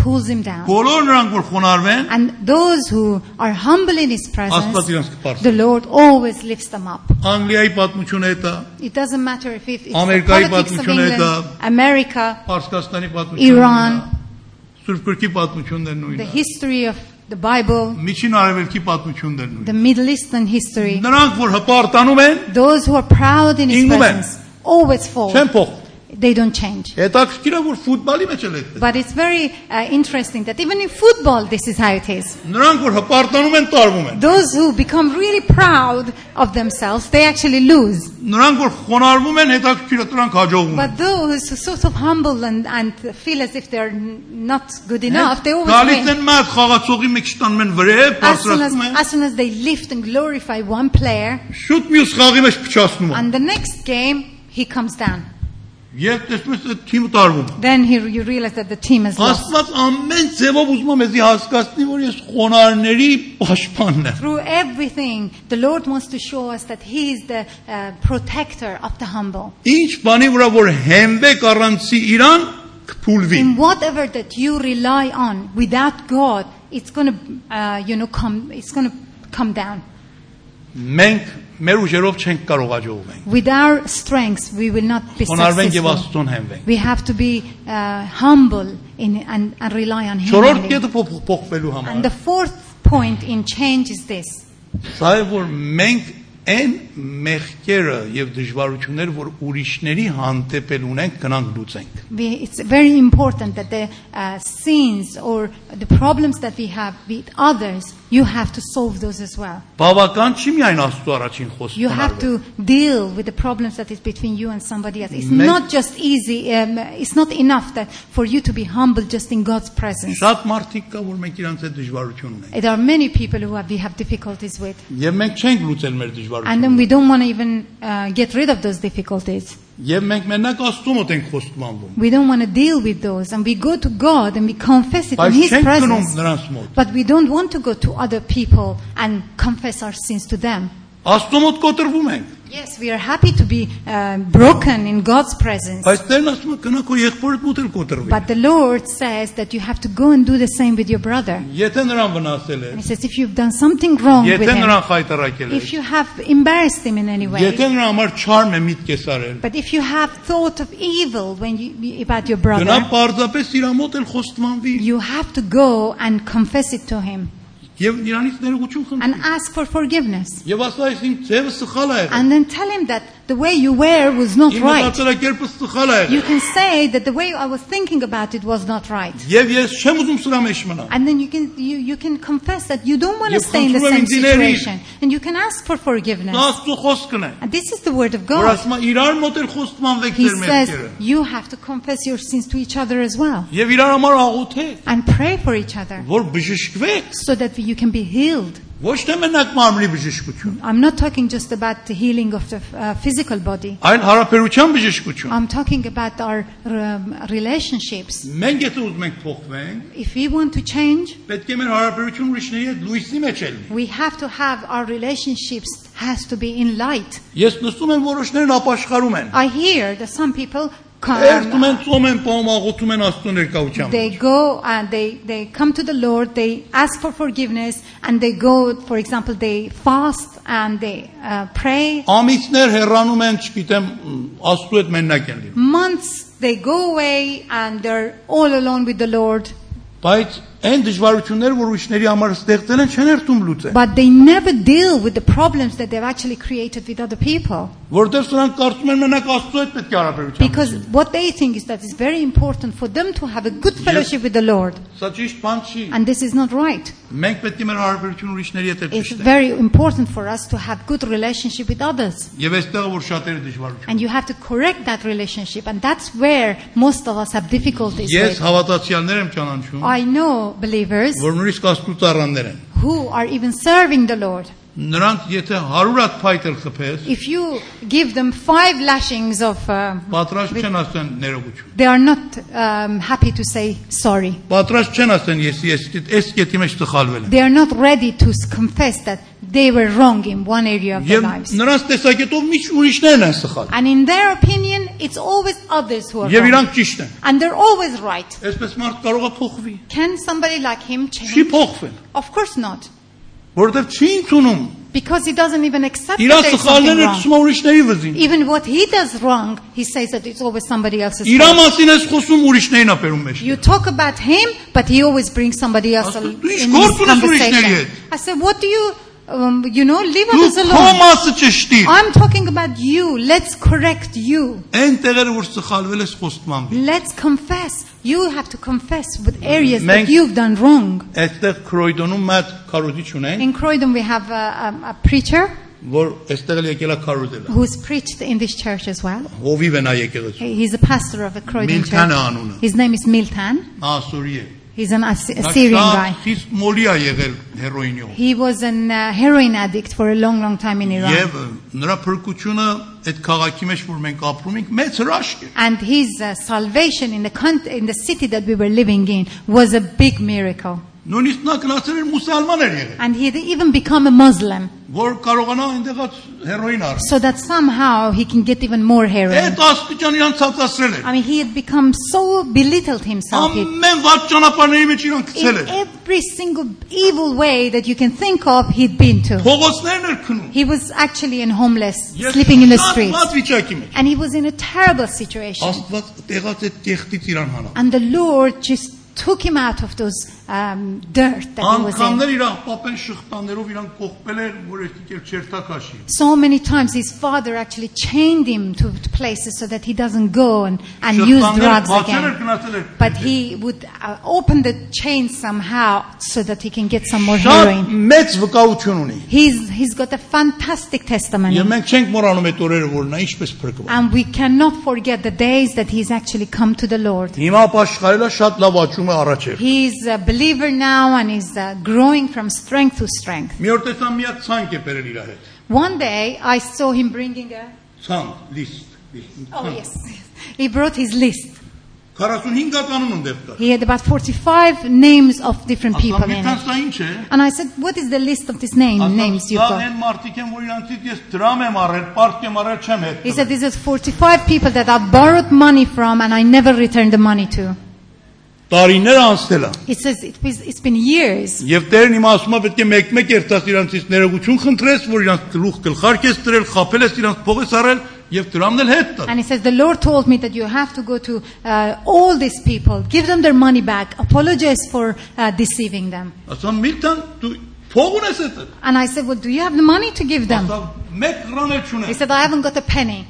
[SPEAKER 2] pulls him down.
[SPEAKER 1] Բոլոր նրանք որ խոնարհվեն,
[SPEAKER 2] And those who are humble in his
[SPEAKER 1] Աստված
[SPEAKER 2] presence,
[SPEAKER 1] իրենց կպարսի։
[SPEAKER 2] the Lord always lifts them up.
[SPEAKER 1] Անգլիայի պատմությունը դա,
[SPEAKER 2] It doesn't matter if it- it's the
[SPEAKER 1] Ամերիկայի
[SPEAKER 2] politics of
[SPEAKER 1] պատմությունը
[SPEAKER 2] England,
[SPEAKER 1] դա,
[SPEAKER 2] America,
[SPEAKER 1] Պարսկաստանի պատմությունն
[SPEAKER 2] Iran,
[SPEAKER 1] է, Սուրբ Գրքի պատմությունն է
[SPEAKER 2] the
[SPEAKER 1] նույնը,
[SPEAKER 2] history of the Bible,
[SPEAKER 1] Միջին Արևելքի պատմությունն է
[SPEAKER 2] the
[SPEAKER 1] նույնը։
[SPEAKER 2] Middle Eastern history.
[SPEAKER 1] Նրանք որ հպարտանում են,
[SPEAKER 2] Those who are proud in his
[SPEAKER 1] Ինգում են։
[SPEAKER 2] presence always fall.
[SPEAKER 1] չեն փոխ։
[SPEAKER 2] They don't change.
[SPEAKER 1] Հետաքրքիր է որ ֆուտբոլի մեջ էլ այդպես։
[SPEAKER 2] But it's very uh, interesting that even in football, this is how it is.
[SPEAKER 1] Նրանք որ հպարտանում են, տարվում են։
[SPEAKER 2] Those who become really proud of themselves, they actually lose.
[SPEAKER 1] Նրանք որ խոնարհվում են, հետաքրքիր է դրանք հաջողվում են։
[SPEAKER 2] But those who sort of humble and, and feel as if they're n- not good enough, they always
[SPEAKER 1] Գալիս
[SPEAKER 2] win.
[SPEAKER 1] են մատ խաղացողի մեկ շտանում են վրե,
[SPEAKER 2] As soon as,
[SPEAKER 1] բարձրացնում են,
[SPEAKER 2] as soon as they lift and glorify one player,
[SPEAKER 1] շուտ մյուս խաղի մեջ փչացնում են։
[SPEAKER 2] and the next game, he comes down.
[SPEAKER 1] Եվ տեսնում ես այդ թիմը տարվում է։
[SPEAKER 2] Then he, you realize that the team has lost.
[SPEAKER 1] Աստված ամեն ձևով ուզում է մեզի հասկացնի, որ ես խոնարհների պաշտպանն եմ։
[SPEAKER 2] Through everything, the Lord wants to show us that He is the uh, protector of the humble.
[SPEAKER 1] Ինչ բանի վրա որ հենվեք առանցի իրան, կփուլվի։
[SPEAKER 2] In whatever that you rely on, without God, it's going to, uh, you know, come. It's going to come down.
[SPEAKER 1] Մենք մեր ուժերով չենք կարող աջողվենք։
[SPEAKER 2] With our strengths, we will not be
[SPEAKER 1] Խոնարհվենք եւ
[SPEAKER 2] successful.
[SPEAKER 1] Աստծուն հենվենք։
[SPEAKER 2] We have to be uh, humble in, and, and rely on Him.
[SPEAKER 1] Չորրորդ
[SPEAKER 2] only.
[SPEAKER 1] կետը փոխ- փոխվելու
[SPEAKER 2] And
[SPEAKER 1] համար։
[SPEAKER 2] the fourth point in change is this:
[SPEAKER 1] Սա է որ մենք այն մեղքերը եւ դժվարությունները, որ ուրիշների հանդեպ էլ ունենք, գնանք լուծենք։
[SPEAKER 2] we, it's very important that the uh, sins or the problems that we have with others, you have to solve those as well.
[SPEAKER 1] Բավական չի միայն Աստծո առաջին
[SPEAKER 2] You have
[SPEAKER 1] խոսքը։
[SPEAKER 2] to deal with the problems that is between you and somebody else. It's
[SPEAKER 1] Make-
[SPEAKER 2] not just easy. Um, it's not enough that for you to be humble just in God's presence.
[SPEAKER 1] Շատ մարդիկ կա, որ մենք իրանց այդ դժվարություն ունենք։
[SPEAKER 2] There are many people who have, we have difficulties with.
[SPEAKER 1] Եվ մենք չենք լուծել մեր
[SPEAKER 2] And then
[SPEAKER 1] դժվարությունը։
[SPEAKER 2] we don't want to even uh, get rid of those difficulties.
[SPEAKER 1] Եվ մենք մենակ Աստծո մոտ ենք խոստմանվում։
[SPEAKER 2] We don't want to deal with those. And we go to God and we confess it in
[SPEAKER 1] Բայց
[SPEAKER 2] His
[SPEAKER 1] չենք գնում
[SPEAKER 2] presence.
[SPEAKER 1] նրանց մոտ։
[SPEAKER 2] But we don't want to go to other people and confess our sins to them.
[SPEAKER 1] Աստծո մոտ կոտրվում ենք։
[SPEAKER 2] Yes, we are happy to be uh, broken in God's presence.
[SPEAKER 1] Բայց Տերն ասում է գնա քո եղբորդ մոտ էլ կոտրվի։
[SPEAKER 2] But the Lord says that you have to go and do the same with your brother.
[SPEAKER 1] Եթե նրան վնասել
[SPEAKER 2] And
[SPEAKER 1] ես,
[SPEAKER 2] He says, if you've done something wrong with
[SPEAKER 1] եթե
[SPEAKER 2] him,
[SPEAKER 1] նրան խայտարակել
[SPEAKER 2] if
[SPEAKER 1] ես,
[SPEAKER 2] you have embarrassed him in any way,
[SPEAKER 1] եթե նրա համար չարմ է միտք ես արել,
[SPEAKER 2] but if you have thought of evil when you, about your
[SPEAKER 1] գնա
[SPEAKER 2] brother,
[SPEAKER 1] պարզապես իր մոտ էլ խոստմանվի
[SPEAKER 2] you have to go and confess it to him
[SPEAKER 1] եւ իրանից ներողություն խնդրի։
[SPEAKER 2] and ask for forgiveness.
[SPEAKER 1] Եվ ասա այս ինձ ձևը սխալ է եղել։
[SPEAKER 2] And then tell him that the way you were was not
[SPEAKER 1] Իմ
[SPEAKER 2] right.
[SPEAKER 1] մտածելակերպը սխալ է
[SPEAKER 2] You
[SPEAKER 1] եղել։
[SPEAKER 2] can say that the way I was thinking about it was not right.
[SPEAKER 1] Եւ ես չեմ ուզում սրա մեջ մնալ։
[SPEAKER 2] And then you can you, you can confess that you don't want to
[SPEAKER 1] Եվ
[SPEAKER 2] stay in the
[SPEAKER 1] խնդրում եմ
[SPEAKER 2] same
[SPEAKER 1] ինձ ներիր։
[SPEAKER 2] situation. And you can ask for
[SPEAKER 1] Դա
[SPEAKER 2] forgiveness.
[SPEAKER 1] Աստծո խոսքն է։
[SPEAKER 2] And this is the word of
[SPEAKER 1] Որ
[SPEAKER 2] God.
[SPEAKER 1] ասում է իրար մոտ էլ խոստմանվեք
[SPEAKER 2] He
[SPEAKER 1] ձեր
[SPEAKER 2] says
[SPEAKER 1] մեղքերը։
[SPEAKER 2] you have to confess your sins to each other as well.
[SPEAKER 1] Եւ իրար համար աղոթեք,
[SPEAKER 2] And pray for each other
[SPEAKER 1] որ բժշկվեք։
[SPEAKER 2] so that you can be healed.
[SPEAKER 1] Ոչ թե մենակ մարմնի բժշկություն,
[SPEAKER 2] I'm not talking just about the healing of the uh, physical body.
[SPEAKER 1] այլ հարաբերության բժշկություն։
[SPEAKER 2] I'm talking about our um, relationships.
[SPEAKER 1] Մենք եթե ուզում ենք փոխվենք,
[SPEAKER 2] If we want to change,
[SPEAKER 1] պետք է մեր հարաբերությունը ուրիշների հետ լույսի մեջ լինի։
[SPEAKER 2] we have to have our relationships has to be in light.
[SPEAKER 1] Ես լսում եմ որոշներն ապաշխարում են։
[SPEAKER 2] I hear that some people
[SPEAKER 1] Երթում
[SPEAKER 2] come,
[SPEAKER 1] են, ծոմ են, պահում, աղոթում են Աստծո ներկայությամբ։
[SPEAKER 2] they go and they, they come to the Lord, they ask for forgiveness, and they go, for example, they fast and they uh, pray.
[SPEAKER 1] Ամիսներ հեռանում են, չգիտեմ, Աստծո հետ մենակ են լինում։
[SPEAKER 2] Months they go away and they're all alone with the Lord.
[SPEAKER 1] Բայց այն դժվարությունները, որ ուրիշների համար ստեղծել են, չեն երթում լուծել։
[SPEAKER 2] But they never deal with the problems that they've actually created with other people.
[SPEAKER 1] Որտեղ սրանք կարծում են մենակ Աստծո հետ պետք է հարաբերություն։
[SPEAKER 2] Because what they think is that it's very important for them to have a good fellowship with the Lord.
[SPEAKER 1] Սա ճիշտ բան չի։
[SPEAKER 2] And this is not right.
[SPEAKER 1] Մենք պետք է մեր հարաբերությունը ուրիշների հետ
[SPEAKER 2] It's
[SPEAKER 1] ճշտենք։
[SPEAKER 2] very important for us to have good relationship with others.
[SPEAKER 1] Եվ այստեղ որ շատերը դժվարություն։
[SPEAKER 2] And you have to correct that relationship. And that's where most of us have difficulties
[SPEAKER 1] Ես
[SPEAKER 2] with.
[SPEAKER 1] հավատացյալներ եմ ճանաչում,
[SPEAKER 2] I know believers
[SPEAKER 1] որ նույնիսկ Աստծո ծառաներ են։
[SPEAKER 2] who are even serving the Lord.
[SPEAKER 1] Նրանց եթե հարյուր հատ փայտեր խփես,
[SPEAKER 2] If you give them five lashings of, uh,
[SPEAKER 1] պատրաստ չեն ասեն ներողություն։
[SPEAKER 2] they are not um, happy to say sorry.
[SPEAKER 1] Պատրաստ չեն ասեն ես ես այս կետի մեջ տխալվել եմ։
[SPEAKER 2] They are not ready to s- confess that they were wrong in one area of their
[SPEAKER 1] Եվ
[SPEAKER 2] lives.
[SPEAKER 1] նրանց տեսակետով միշտ ուրիշներն են սխալ։
[SPEAKER 2] And in their opinion, it's always others who are
[SPEAKER 1] Եվ
[SPEAKER 2] wrong.
[SPEAKER 1] իրանք ճիշտ են։
[SPEAKER 2] And they're always right.
[SPEAKER 1] Այսպես մարդ կարող է փոխվի։
[SPEAKER 2] Can somebody like him
[SPEAKER 1] Չի
[SPEAKER 2] change?
[SPEAKER 1] փոխվել,
[SPEAKER 2] Of course not.
[SPEAKER 1] որովհետև չի ընդունում։
[SPEAKER 2] Because he doesn't even accept
[SPEAKER 1] Իր
[SPEAKER 2] that there's something
[SPEAKER 1] սխալները
[SPEAKER 2] wrong.
[SPEAKER 1] ցույց է ուրիշների վզին։
[SPEAKER 2] Even what he does wrong, he says that it's always somebody else's
[SPEAKER 1] Իր
[SPEAKER 2] fault.
[SPEAKER 1] մասին ես խոսում ուրիշներին ա բերում մեջ։
[SPEAKER 2] You talk about him, but he always brings somebody else
[SPEAKER 1] Ասում,
[SPEAKER 2] in
[SPEAKER 1] «Դու ի՞նչ
[SPEAKER 2] his
[SPEAKER 1] գործ ունես ուրիշների
[SPEAKER 2] conversation.
[SPEAKER 1] հետ»։
[SPEAKER 2] I said, what do you, um, you know, leave
[SPEAKER 1] Դու
[SPEAKER 2] others
[SPEAKER 1] քո
[SPEAKER 2] alone.
[SPEAKER 1] մասը ճշտիր։
[SPEAKER 2] I'm talking about you. Let's correct you.
[SPEAKER 1] Այն տեղերը որ սխալվել ես խոստմանվի։
[SPEAKER 2] Let's confess. You have to confess with areas
[SPEAKER 1] Մենք-
[SPEAKER 2] that you've done wrong.
[SPEAKER 1] Այստեղ Քրոյդոնում մատ քարոզիչ ունեն,
[SPEAKER 2] In Croydon, we have a, a, a preacher
[SPEAKER 1] որ այստեղ էլ եկել է քարոզել։
[SPEAKER 2] who's preached in this church as well.
[SPEAKER 1] Հովիվ է նա եկեղեցու։
[SPEAKER 2] He- He's a pastor of a Croydon
[SPEAKER 1] Miltan
[SPEAKER 2] church.
[SPEAKER 1] է անունը։
[SPEAKER 2] His name is Miltan.
[SPEAKER 1] Նա ասորի է։
[SPEAKER 2] He's an As-
[SPEAKER 1] Նա
[SPEAKER 2] Assyrian
[SPEAKER 1] շատ
[SPEAKER 2] guy.
[SPEAKER 1] խիստ մոլի է եղել հերոինյով։
[SPEAKER 2] He was a uh, heroin addict for a long, long time in Iran.
[SPEAKER 1] Եվ նրա փրկությունը այդ քաղաքի մեջ որ մենք ապրում ենք մեծ հրաշք է։
[SPEAKER 2] And his uh, salvation in the, con- in the city that we were living in was a big miracle.
[SPEAKER 1] Նույնիսկ նա գնացել էր մուսալման էր եղել,
[SPEAKER 2] And he had even become a Muslim
[SPEAKER 1] որ կարողանա այնտեղած հերոին առնել։
[SPEAKER 2] so that somehow he can get even more heroin.
[SPEAKER 1] Այդ աստիճան իրան ցածասրել էր։
[SPEAKER 2] I mean, he had become so belittled himself. He-
[SPEAKER 1] Ամեն վատ ճանապարհների մեջ իրան գցել
[SPEAKER 2] In
[SPEAKER 1] էր։
[SPEAKER 2] every single evil way that you can think of, he'd been to.
[SPEAKER 1] Փողոցներն էր քնում։
[SPEAKER 2] He was actually in homeless,
[SPEAKER 1] Ես
[SPEAKER 2] sleeping in the
[SPEAKER 1] շատ
[SPEAKER 2] streets.
[SPEAKER 1] վատ վիճակի մեջ։
[SPEAKER 2] And he was in a terrible situation.
[SPEAKER 1] Աստված տեղած այդ կեղտից իրան հանա։
[SPEAKER 2] And the Lord just took him out of those um, dirt that he was in.
[SPEAKER 1] Անկամներ իր աղբապեն շղթաներով իրան կողպել էր, որ եկել չերթակաշի։
[SPEAKER 2] So many times his father actually chained him to, to places so that he doesn't go and, and use drugs
[SPEAKER 1] բացել էր,
[SPEAKER 2] again.
[SPEAKER 1] գնացել էր։
[SPEAKER 2] But he would uh, open the chain somehow so that he can get some more
[SPEAKER 1] Շատ
[SPEAKER 2] heroin.
[SPEAKER 1] մեծ վկայություն ունի։
[SPEAKER 2] He's, he's got a fantastic testimony.
[SPEAKER 1] Եվ մենք չենք մոռանում այդ օրերը, որ նա ինչպես փրկվա։
[SPEAKER 2] And we cannot forget the days that he's actually come to the Lord.
[SPEAKER 1] Հիմա ապաշխարել է շատ լավ աճում է առաջ։
[SPEAKER 2] He's a believer now and he's uh, growing from strength to strength.
[SPEAKER 1] Մի օր տեսա մի հատ ցանկ է բերել իր հետ։
[SPEAKER 2] One day I saw him bringing a...
[SPEAKER 1] Ցանկ, լիստ։
[SPEAKER 2] Oh, yes. He brought his list.
[SPEAKER 1] քառասունհինգ հատ անուն ունդ կար։
[SPEAKER 2] He had about forty-five names of different people in
[SPEAKER 1] Ասա,
[SPEAKER 2] it.
[SPEAKER 1] սա ինչ է։
[SPEAKER 2] And I said, what is the list of these name, names you've
[SPEAKER 1] Դա
[SPEAKER 2] got?
[SPEAKER 1] այն մարդիկ են, որ իրանցից ես դրամ եմ առել, պարտք եմ առել, չեմ հետ։
[SPEAKER 2] He said, this is forty-five people that I've borrowed money from and I never returned the money to.
[SPEAKER 1] Տարիներ անցել է։
[SPEAKER 2] It says, it was, it's been years.
[SPEAKER 1] Եվ Տերն իմ ասում է պետք է մեկ-մեկ երթաս իրանցից ներողություն խնդրես, որ իրանց գլուխ գլխարկ ես դրել, խაფել ես իրանց փողես առել եւ դրամն էլ հետ տալ։
[SPEAKER 2] And he says, the Lord told me that you have to go to uh, all these people, give them their money back, apologize for uh, deceiving them.
[SPEAKER 1] Ասա Միլտան, դու փող ունես այդ։
[SPEAKER 2] And I said, well, do you have the money to give them?
[SPEAKER 1] Ասա մեկ ռան էլ
[SPEAKER 2] He
[SPEAKER 1] չունեմ։
[SPEAKER 2] said, I haven't got a penny.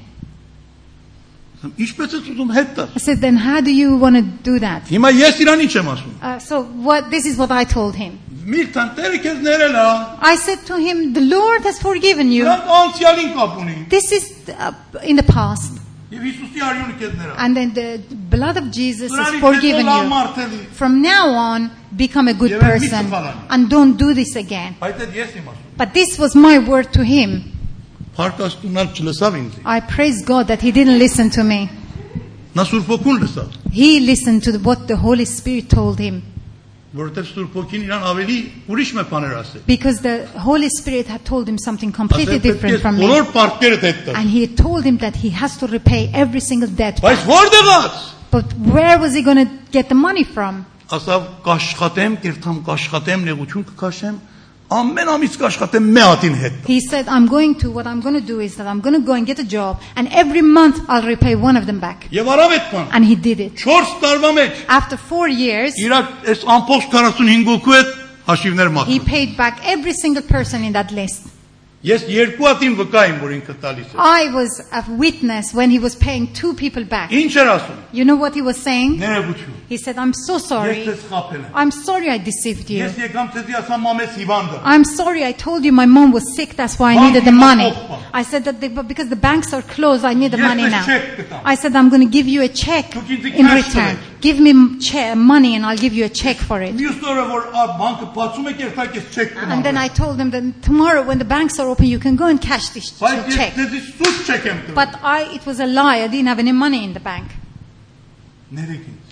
[SPEAKER 1] Ասա ինչպես ես ուզում հետ տալ։
[SPEAKER 2] I said, then how do you want to do that?
[SPEAKER 1] Հիմա ես իրան ինչ եմ ասում։
[SPEAKER 2] Uh, so what? This is what I told him.
[SPEAKER 1] Միլտան, Տերը քեզ ներել է։
[SPEAKER 2] I said to him, the Lord has forgiven you.
[SPEAKER 1] Նրանք անցյալին կապ ունի։
[SPEAKER 2] This is uh, in the past.
[SPEAKER 1] Եվ Հիսուսի արյունը քեզ ներա։
[SPEAKER 2] And then the blood of Jesus has
[SPEAKER 1] Նրանք
[SPEAKER 2] forgiven
[SPEAKER 1] լավ
[SPEAKER 2] you.
[SPEAKER 1] մարդելի։
[SPEAKER 2] From now on, become a good
[SPEAKER 1] Եվ այդ մի
[SPEAKER 2] person
[SPEAKER 1] սխալան։
[SPEAKER 2] and don't do this again.
[SPEAKER 1] Բայց այդ ես իմ ասում։
[SPEAKER 2] But this was my word to him.
[SPEAKER 1] Փարկաստունալ չլսավ ինձ։
[SPEAKER 2] I praise God that he didn't listen to me.
[SPEAKER 1] Նա Սուրբ Հոգուն լսավ,
[SPEAKER 2] He listened to what the Holy Spirit told him.
[SPEAKER 1] որովհետև Սուրբ Հոգին իրան ավելի ուրիշ մի բաներ ասել։
[SPEAKER 2] Because the Holy Spirit had told him something completely
[SPEAKER 1] Ասել պետք է
[SPEAKER 2] different from me.
[SPEAKER 1] բոլոր պարտքերը հետ տալ։
[SPEAKER 2] And he had told him that he has to repay every single debt.
[SPEAKER 1] Բայց որտեղած։
[SPEAKER 2] But where was he going to get the money from?
[SPEAKER 1] Ասավ կաշխատեմ, կերտամ կաշխատեմ, նեղություն կքաշեմ, ամեն ամիս կաշխատեմ մի հատին հետ։
[SPEAKER 2] He said, I'm going to, what I'm going to do is that I'm going to go and get a job and every month I'll repay one of them back.
[SPEAKER 1] Եվ արավ այդ բան։
[SPEAKER 2] And he did it.
[SPEAKER 1] չորս տարվա մեջ
[SPEAKER 2] After four years,
[SPEAKER 1] իր այս ամբողջ քառասունհինգ հոգու հետ հաշիվներ
[SPEAKER 2] he
[SPEAKER 1] մաքրում։
[SPEAKER 2] paid back every single person in that list.
[SPEAKER 1] Ես երկու հատին վկա եմ, որ ինքը տալիս է։
[SPEAKER 2] I was a witness when he was paying two people back.
[SPEAKER 1] Ինչ էր ասում։
[SPEAKER 2] You know what he was saying?
[SPEAKER 1] Ներողություն։
[SPEAKER 2] He said, I'm so
[SPEAKER 1] Ես
[SPEAKER 2] sorry.
[SPEAKER 1] քեզ խափել եմ։
[SPEAKER 2] I'm sorry I deceived you.
[SPEAKER 1] Ես եկամ ցեզի ասամ մամես հիվանդը։
[SPEAKER 2] I'm sorry I told you my mom was sick, that's why I needed the money. I said that they, but because the banks are closed, I need the
[SPEAKER 1] Yes,
[SPEAKER 2] money
[SPEAKER 1] the
[SPEAKER 2] now.
[SPEAKER 1] check կտամ։
[SPEAKER 2] I said, I'm going to give you a check
[SPEAKER 1] Took in the
[SPEAKER 2] in
[SPEAKER 1] cash
[SPEAKER 2] return.
[SPEAKER 1] for it.
[SPEAKER 2] Give me che- money and I'll give you a check for it.
[SPEAKER 1] Մյուս օրը որ ա բանկը բացում եք, երթակ ես չեք
[SPEAKER 2] And then
[SPEAKER 1] կնամ։
[SPEAKER 2] I told them that tomorrow when the banks are open, you can go and cash this
[SPEAKER 1] Բայց ես
[SPEAKER 2] check.
[SPEAKER 1] ցեզի սուտ չեք եմ տվել։
[SPEAKER 2] But I, it was a lie. I didn't have any money in the bank.
[SPEAKER 1] Ներեք ինձ։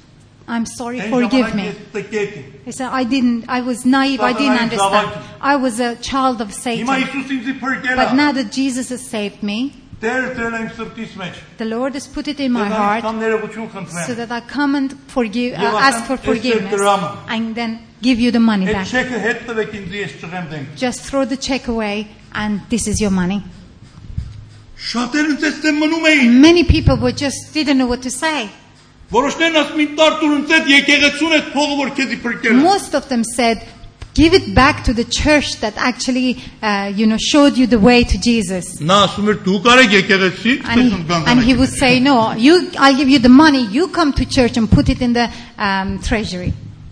[SPEAKER 2] I'm sorry,
[SPEAKER 1] Այն
[SPEAKER 2] forgive
[SPEAKER 1] ժամանակ
[SPEAKER 2] me.
[SPEAKER 1] ես տկետ եմ։
[SPEAKER 2] He said, I didn't, I was naive, I didn't understand. I was a child of
[SPEAKER 1] Հիմա
[SPEAKER 2] Satan.
[SPEAKER 1] Հիսուս ինձ փրկել
[SPEAKER 2] But
[SPEAKER 1] է։
[SPEAKER 2] now that Jesus has saved me,
[SPEAKER 1] Տեր դրել եմ սրտիս մեջ։
[SPEAKER 2] the Lord has put it in my
[SPEAKER 1] Ես
[SPEAKER 2] heart
[SPEAKER 1] անգամ ներողություն
[SPEAKER 2] so
[SPEAKER 1] խնդրեմ։
[SPEAKER 2] that I come and forgive, uh,
[SPEAKER 1] Եվ
[SPEAKER 2] ask for
[SPEAKER 1] ասեմ,
[SPEAKER 2] forgiveness
[SPEAKER 1] «Էս դրամը»։
[SPEAKER 2] and then give you the money
[SPEAKER 1] Այդ
[SPEAKER 2] back.
[SPEAKER 1] չեկը հետ տվեք ինձ ես ճղեմ դենք։
[SPEAKER 2] Just throw the check away and this is your money.
[SPEAKER 1] Շատերն ցես դեմ մնում էին։
[SPEAKER 2] Many people were just didn't know what to say.
[SPEAKER 1] Որոշներն ասում են տարտուրն ցետ եկեղեցուն այդ փողը որ քեզի փրկել է։
[SPEAKER 2] Most of them said, give it back to the church that actually, uh, you know, showed you the way to Jesus.
[SPEAKER 1] Նա ասում էր դու կարեք եկեղեցի,
[SPEAKER 2] And he, and he would say, no, you, I'll give you the money, you come to church and put it in the um, treasury.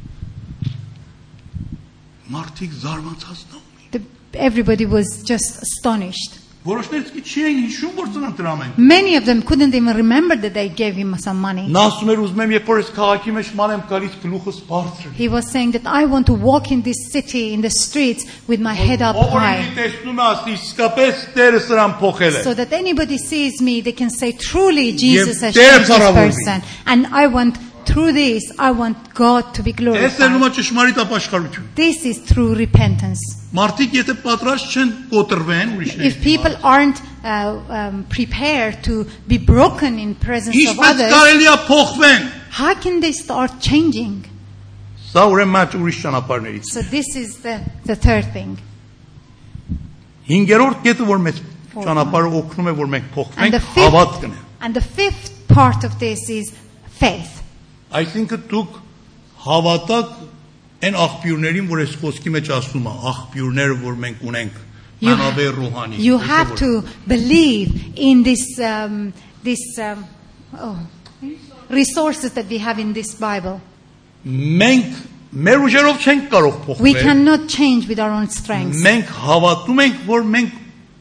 [SPEAKER 1] Մարդիկ զարմացած նայում էին։
[SPEAKER 2] The, everybody was just astonished.
[SPEAKER 1] Որոշներից չի էին հիշում որ ծնան դրամ են։
[SPEAKER 2] Many of them couldn't even remember that they gave him some money.
[SPEAKER 1] Նա ասում էր ուզում եմ երբ որ ես քաղաքի մեջ մանեմ գալիս գլուխս բարձր։
[SPEAKER 2] He was saying that I want to walk in this city, in the streets, with my head up high.
[SPEAKER 1] Ովորի տեսնում է ասի իսկապես Տերը սրան փոխել է։
[SPEAKER 2] So that anybody sees me, they can say, truly Jesus has
[SPEAKER 1] Եվ
[SPEAKER 2] changed this
[SPEAKER 1] Տերը
[SPEAKER 2] person. And I want, through this, I want God to be
[SPEAKER 1] Այս էլ
[SPEAKER 2] glorified.
[SPEAKER 1] նոմա ճշմարիտ ապաշխարություն։
[SPEAKER 2] This is true repentance.
[SPEAKER 1] Մարդիկ եթե պատրաստ չեն կոտրվեն ուրիշների։
[SPEAKER 2] If people aren't uh, um, prepared to be broken in presence of
[SPEAKER 1] Ինչպես
[SPEAKER 2] others,
[SPEAKER 1] կարելի է փոխվեն։
[SPEAKER 2] how can they start changing?
[SPEAKER 1] Սա ուրեմն մաջ ուրիշ ճանապարհներից։
[SPEAKER 2] So this is the, the third thing.
[SPEAKER 1] Հինգերորդ կետը որ մեծ ճանապարհը օգնում է որ մենք
[SPEAKER 2] And
[SPEAKER 1] փոխվենք
[SPEAKER 2] the fifth,
[SPEAKER 1] հավատքն է։
[SPEAKER 2] and the fifth part of this is faith.
[SPEAKER 1] Այսինքն դուք հավատակ այն աղբյուրներին, որ այս խոսքի մեջ ասում է, աղբյուրները, որ մենք ունենք,
[SPEAKER 2] You,
[SPEAKER 1] մանավե ռուհանի։
[SPEAKER 2] you have to believe in this, um, this um, oh, resources that we have in this Bible.
[SPEAKER 1] Մենք մեր ուժերով չենք կարող
[SPEAKER 2] We
[SPEAKER 1] փոխվել։
[SPEAKER 2] cannot change with our own strength.
[SPEAKER 1] Մենք հավատում ենք, որ մենք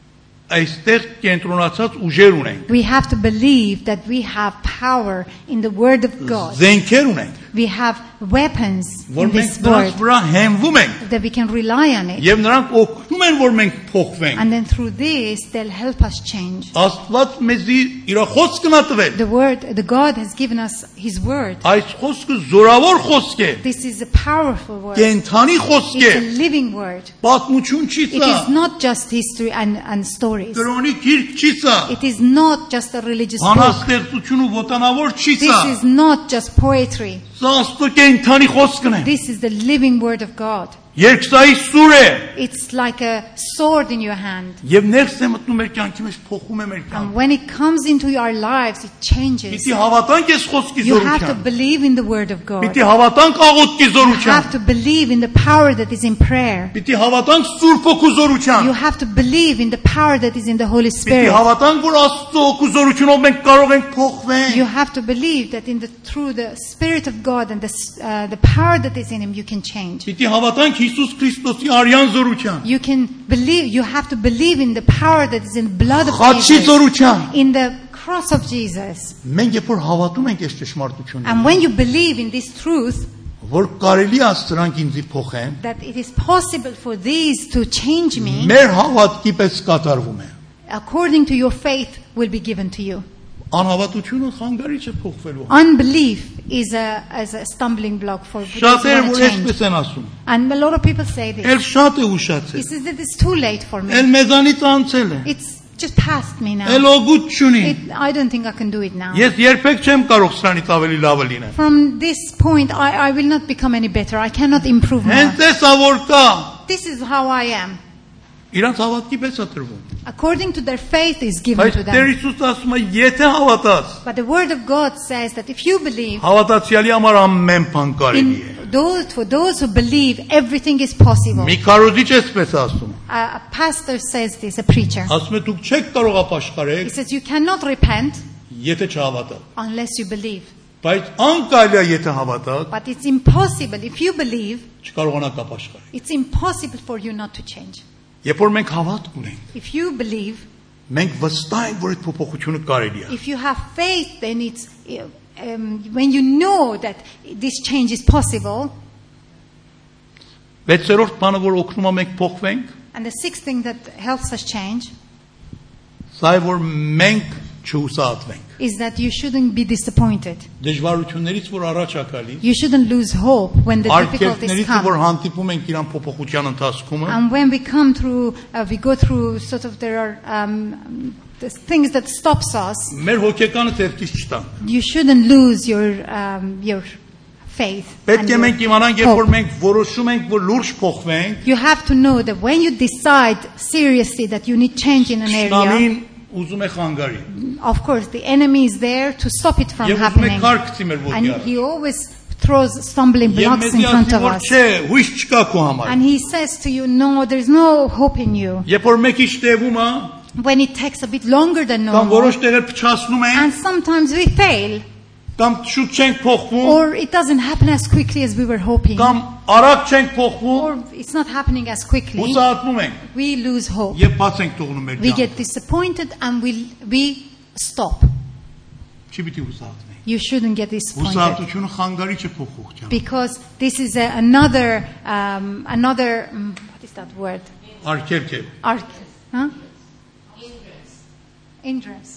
[SPEAKER 1] այստեղ կենտրոնացած ուժեր ունենք։
[SPEAKER 2] We have to believe that we have power in the Word of God.
[SPEAKER 1] Զենքեր ունենք,
[SPEAKER 2] We have weapons
[SPEAKER 1] որ
[SPEAKER 2] in
[SPEAKER 1] մենք
[SPEAKER 2] this
[SPEAKER 1] նրանց
[SPEAKER 2] Word
[SPEAKER 1] վրա հենվում ենք,
[SPEAKER 2] that we can rely on it.
[SPEAKER 1] եւ նրանք օգնում են, որ մենք փոխվենք։
[SPEAKER 2] And then through this, they'll help us change.
[SPEAKER 1] Աստված մեզի իր խոսքն ա տվել։
[SPEAKER 2] The Word, the God has given us His Word.
[SPEAKER 1] Այս խոսքը զորավոր խոսք է,
[SPEAKER 2] This is a powerful Word.
[SPEAKER 1] կենթանի խոսք է,
[SPEAKER 2] It's a living Word.
[SPEAKER 1] պատմություն չի
[SPEAKER 2] It
[SPEAKER 1] սա,
[SPEAKER 2] is not just history and, and stories.
[SPEAKER 1] կրոնի գիրք չի սա,
[SPEAKER 2] It is not just a religious book.
[SPEAKER 1] բանաստեղծություն ու ոտանավոր չի սա,
[SPEAKER 2] This is not just poetry.
[SPEAKER 1] սա Աստծո կենթանի խոսքն է։
[SPEAKER 2] This is the living Word of God.
[SPEAKER 1] Երկսայի սուր է,
[SPEAKER 2] It's like a sword in your hand.
[SPEAKER 1] եւ ներս է մտնում մեր կյանքի մեջ, փոխում է մեր կյանքը։
[SPEAKER 2] And when it comes into our lives, it changes.
[SPEAKER 1] Պիտի հավատանք այս խոսքի
[SPEAKER 2] You have to
[SPEAKER 1] զորության։
[SPEAKER 2] believe in the Word of God.
[SPEAKER 1] Պիտի հավատանք աղոթքի
[SPEAKER 2] You
[SPEAKER 1] զորության։
[SPEAKER 2] have to believe in the power that is in prayer.
[SPEAKER 1] Պիտի հավատանք Սուրբ Հոգու
[SPEAKER 2] You
[SPEAKER 1] զորության։
[SPEAKER 2] have to believe in the power that is in the Holy
[SPEAKER 1] Պիտի
[SPEAKER 2] Spirit.
[SPEAKER 1] հավատանք, որ Աստծո Հոգու զորությունով մենք կարող ենք
[SPEAKER 2] You
[SPEAKER 1] փոխվել։
[SPEAKER 2] have to believe that in the, through the Spirit of God and the, uh, the power that is in Him, you can change.
[SPEAKER 1] Պիտի հավատանք Հիսուս Քրիստոսի արյան զորության։
[SPEAKER 2] You can believe, you have to believe in the power that is in the blood of
[SPEAKER 1] Խաչի
[SPEAKER 2] Jesus,
[SPEAKER 1] զորության։
[SPEAKER 2] in the cross of Jesus.
[SPEAKER 1] Մենք երբ որ հավատում ենք այս ճշմարտությունը,
[SPEAKER 2] And when you believe in this truth,
[SPEAKER 1] որ կարելի է սրանք ինձի փոխեն,
[SPEAKER 2] that it is possible for these to change me,
[SPEAKER 1] մեր հավատքի պես կատարվում է։
[SPEAKER 2] according to your faith will be given to you.
[SPEAKER 1] Անհավատությունը խանգարիչ է փոխվելու։
[SPEAKER 2] Unbelief is a, is a stumbling block for those who
[SPEAKER 1] Շատերը
[SPEAKER 2] want
[SPEAKER 1] որ
[SPEAKER 2] to change.
[SPEAKER 1] այսպես են ասում,
[SPEAKER 2] And a lot of people say this.
[SPEAKER 1] էլ շատ է
[SPEAKER 2] He
[SPEAKER 1] ուշացել,
[SPEAKER 2] says that it's too late for me.
[SPEAKER 1] էլ մեզանից անցել է,
[SPEAKER 2] It's just past me now.
[SPEAKER 1] էլ օգուտ չունի։
[SPEAKER 2] It, I don't think I can do it now.
[SPEAKER 1] Ես երբեք չեմ կարող սրանից ավելի լավը լինել։
[SPEAKER 2] From this point, I, I will not become any better. I cannot improve more.
[SPEAKER 1] Հենց էս ա որ կա,
[SPEAKER 2] This is how I am.
[SPEAKER 1] իրանց հավատքի պես է տրվում։
[SPEAKER 2] According to their faith is given
[SPEAKER 1] Բայց
[SPEAKER 2] to
[SPEAKER 1] Տեր
[SPEAKER 2] them.
[SPEAKER 1] Հիսուս ասում է, եթե հավատաս,
[SPEAKER 2] But the Word of God says that if you believe,
[SPEAKER 1] հավատացյալի համար ամեն բան կարելի է։
[SPEAKER 2] in those, for those who believe, everything is possible.
[SPEAKER 1] Մի քարոզիչ էսպես ասում։
[SPEAKER 2] A, a pastor says this, a preacher.
[SPEAKER 1] Ասում է դուք չեք կարող
[SPEAKER 2] He
[SPEAKER 1] ապաշխարել,
[SPEAKER 2] says you cannot repent
[SPEAKER 1] եթե չհավատաք։
[SPEAKER 2] unless you believe.
[SPEAKER 1] Բայց անկարելի է եթե հավատաք,
[SPEAKER 2] But it's impossible. If you believe,
[SPEAKER 1] չկարողանաք ապաշխարել։
[SPEAKER 2] it's impossible for you not to change.
[SPEAKER 1] Երբ որ մենք հավատք ունենք,
[SPEAKER 2] If you believe,
[SPEAKER 1] մենք վստահ ենք, որ այդ փոփոխությունը կարելի է։
[SPEAKER 2] if you have faith, then it's um, when you know that this change is possible.
[SPEAKER 1] Վեցերորդ բանը, որ օգնում է մենք փոխվենք,
[SPEAKER 2] And the sixth thing that helps us change
[SPEAKER 1] սա է որ մենք չհուսահատվենք։
[SPEAKER 2] is that you shouldn't be disappointed.
[SPEAKER 1] Դժվարություններից որ առաջ ա գալիս,
[SPEAKER 2] You shouldn't lose hope when the difficulties
[SPEAKER 1] արկելքներից
[SPEAKER 2] come.
[SPEAKER 1] որ հանդիպում ենք իրան փոփոխության ընթացքում,
[SPEAKER 2] And when we come through, uh, we go through sort of there are um, the things that stops us.
[SPEAKER 1] մեր հոգեկանը ձեռքից չտանք։
[SPEAKER 2] You shouldn't lose your um, your faith.
[SPEAKER 1] Պետք
[SPEAKER 2] and
[SPEAKER 1] է
[SPEAKER 2] your
[SPEAKER 1] մենք իմանանք, երբ
[SPEAKER 2] hope.
[SPEAKER 1] որ մենք որոշում ենք, որ լուրջ փոխվենք,
[SPEAKER 2] You have to know that when you decide seriously that you need change in an area,
[SPEAKER 1] Շնամին ուզում է խանգարի։
[SPEAKER 2] of course the enemy is there to stop it from
[SPEAKER 1] Եվ ուզում է
[SPEAKER 2] happening.
[SPEAKER 1] քար գցի մեր ոտքի
[SPEAKER 2] And
[SPEAKER 1] առաջ։
[SPEAKER 2] he always throws stumbling
[SPEAKER 1] Եվ
[SPEAKER 2] blocks
[SPEAKER 1] մեզ
[SPEAKER 2] in front
[SPEAKER 1] ասի,
[SPEAKER 2] of
[SPEAKER 1] որ
[SPEAKER 2] us.
[SPEAKER 1] չէ, հույս չկա քո համար։
[SPEAKER 2] And he says to you, no, there's no hope in you.
[SPEAKER 1] Երբ որ մեկի շտևում է,
[SPEAKER 2] When it takes a bit longer than
[SPEAKER 1] կամ
[SPEAKER 2] normal,
[SPEAKER 1] որոշ տեղեր փչացնում են,
[SPEAKER 2] and sometimes we fail,
[SPEAKER 1] կամ շուտ չենք փոխվում,
[SPEAKER 2] or it doesn't happen as quickly as we were hoping,
[SPEAKER 1] կամ արագ չենք փոխվում,
[SPEAKER 2] or it's not happening as quickly,
[SPEAKER 1] հուսահատվում ենք
[SPEAKER 2] we lose hope.
[SPEAKER 1] եւ բաց ենք թողնում մեր
[SPEAKER 2] We
[SPEAKER 1] կյանքը։
[SPEAKER 2] get disappointed and we we stop.
[SPEAKER 1] Չի պիտի հուսահատվենք։
[SPEAKER 2] You shouldn't get disappointed.
[SPEAKER 1] Հուսահատությունը խանգարիչ է փոխողության։
[SPEAKER 2] Because this is a, another, um, another, um, what is that word?
[SPEAKER 1] Արկելք է։
[SPEAKER 2] Arc, huh? Hindrance.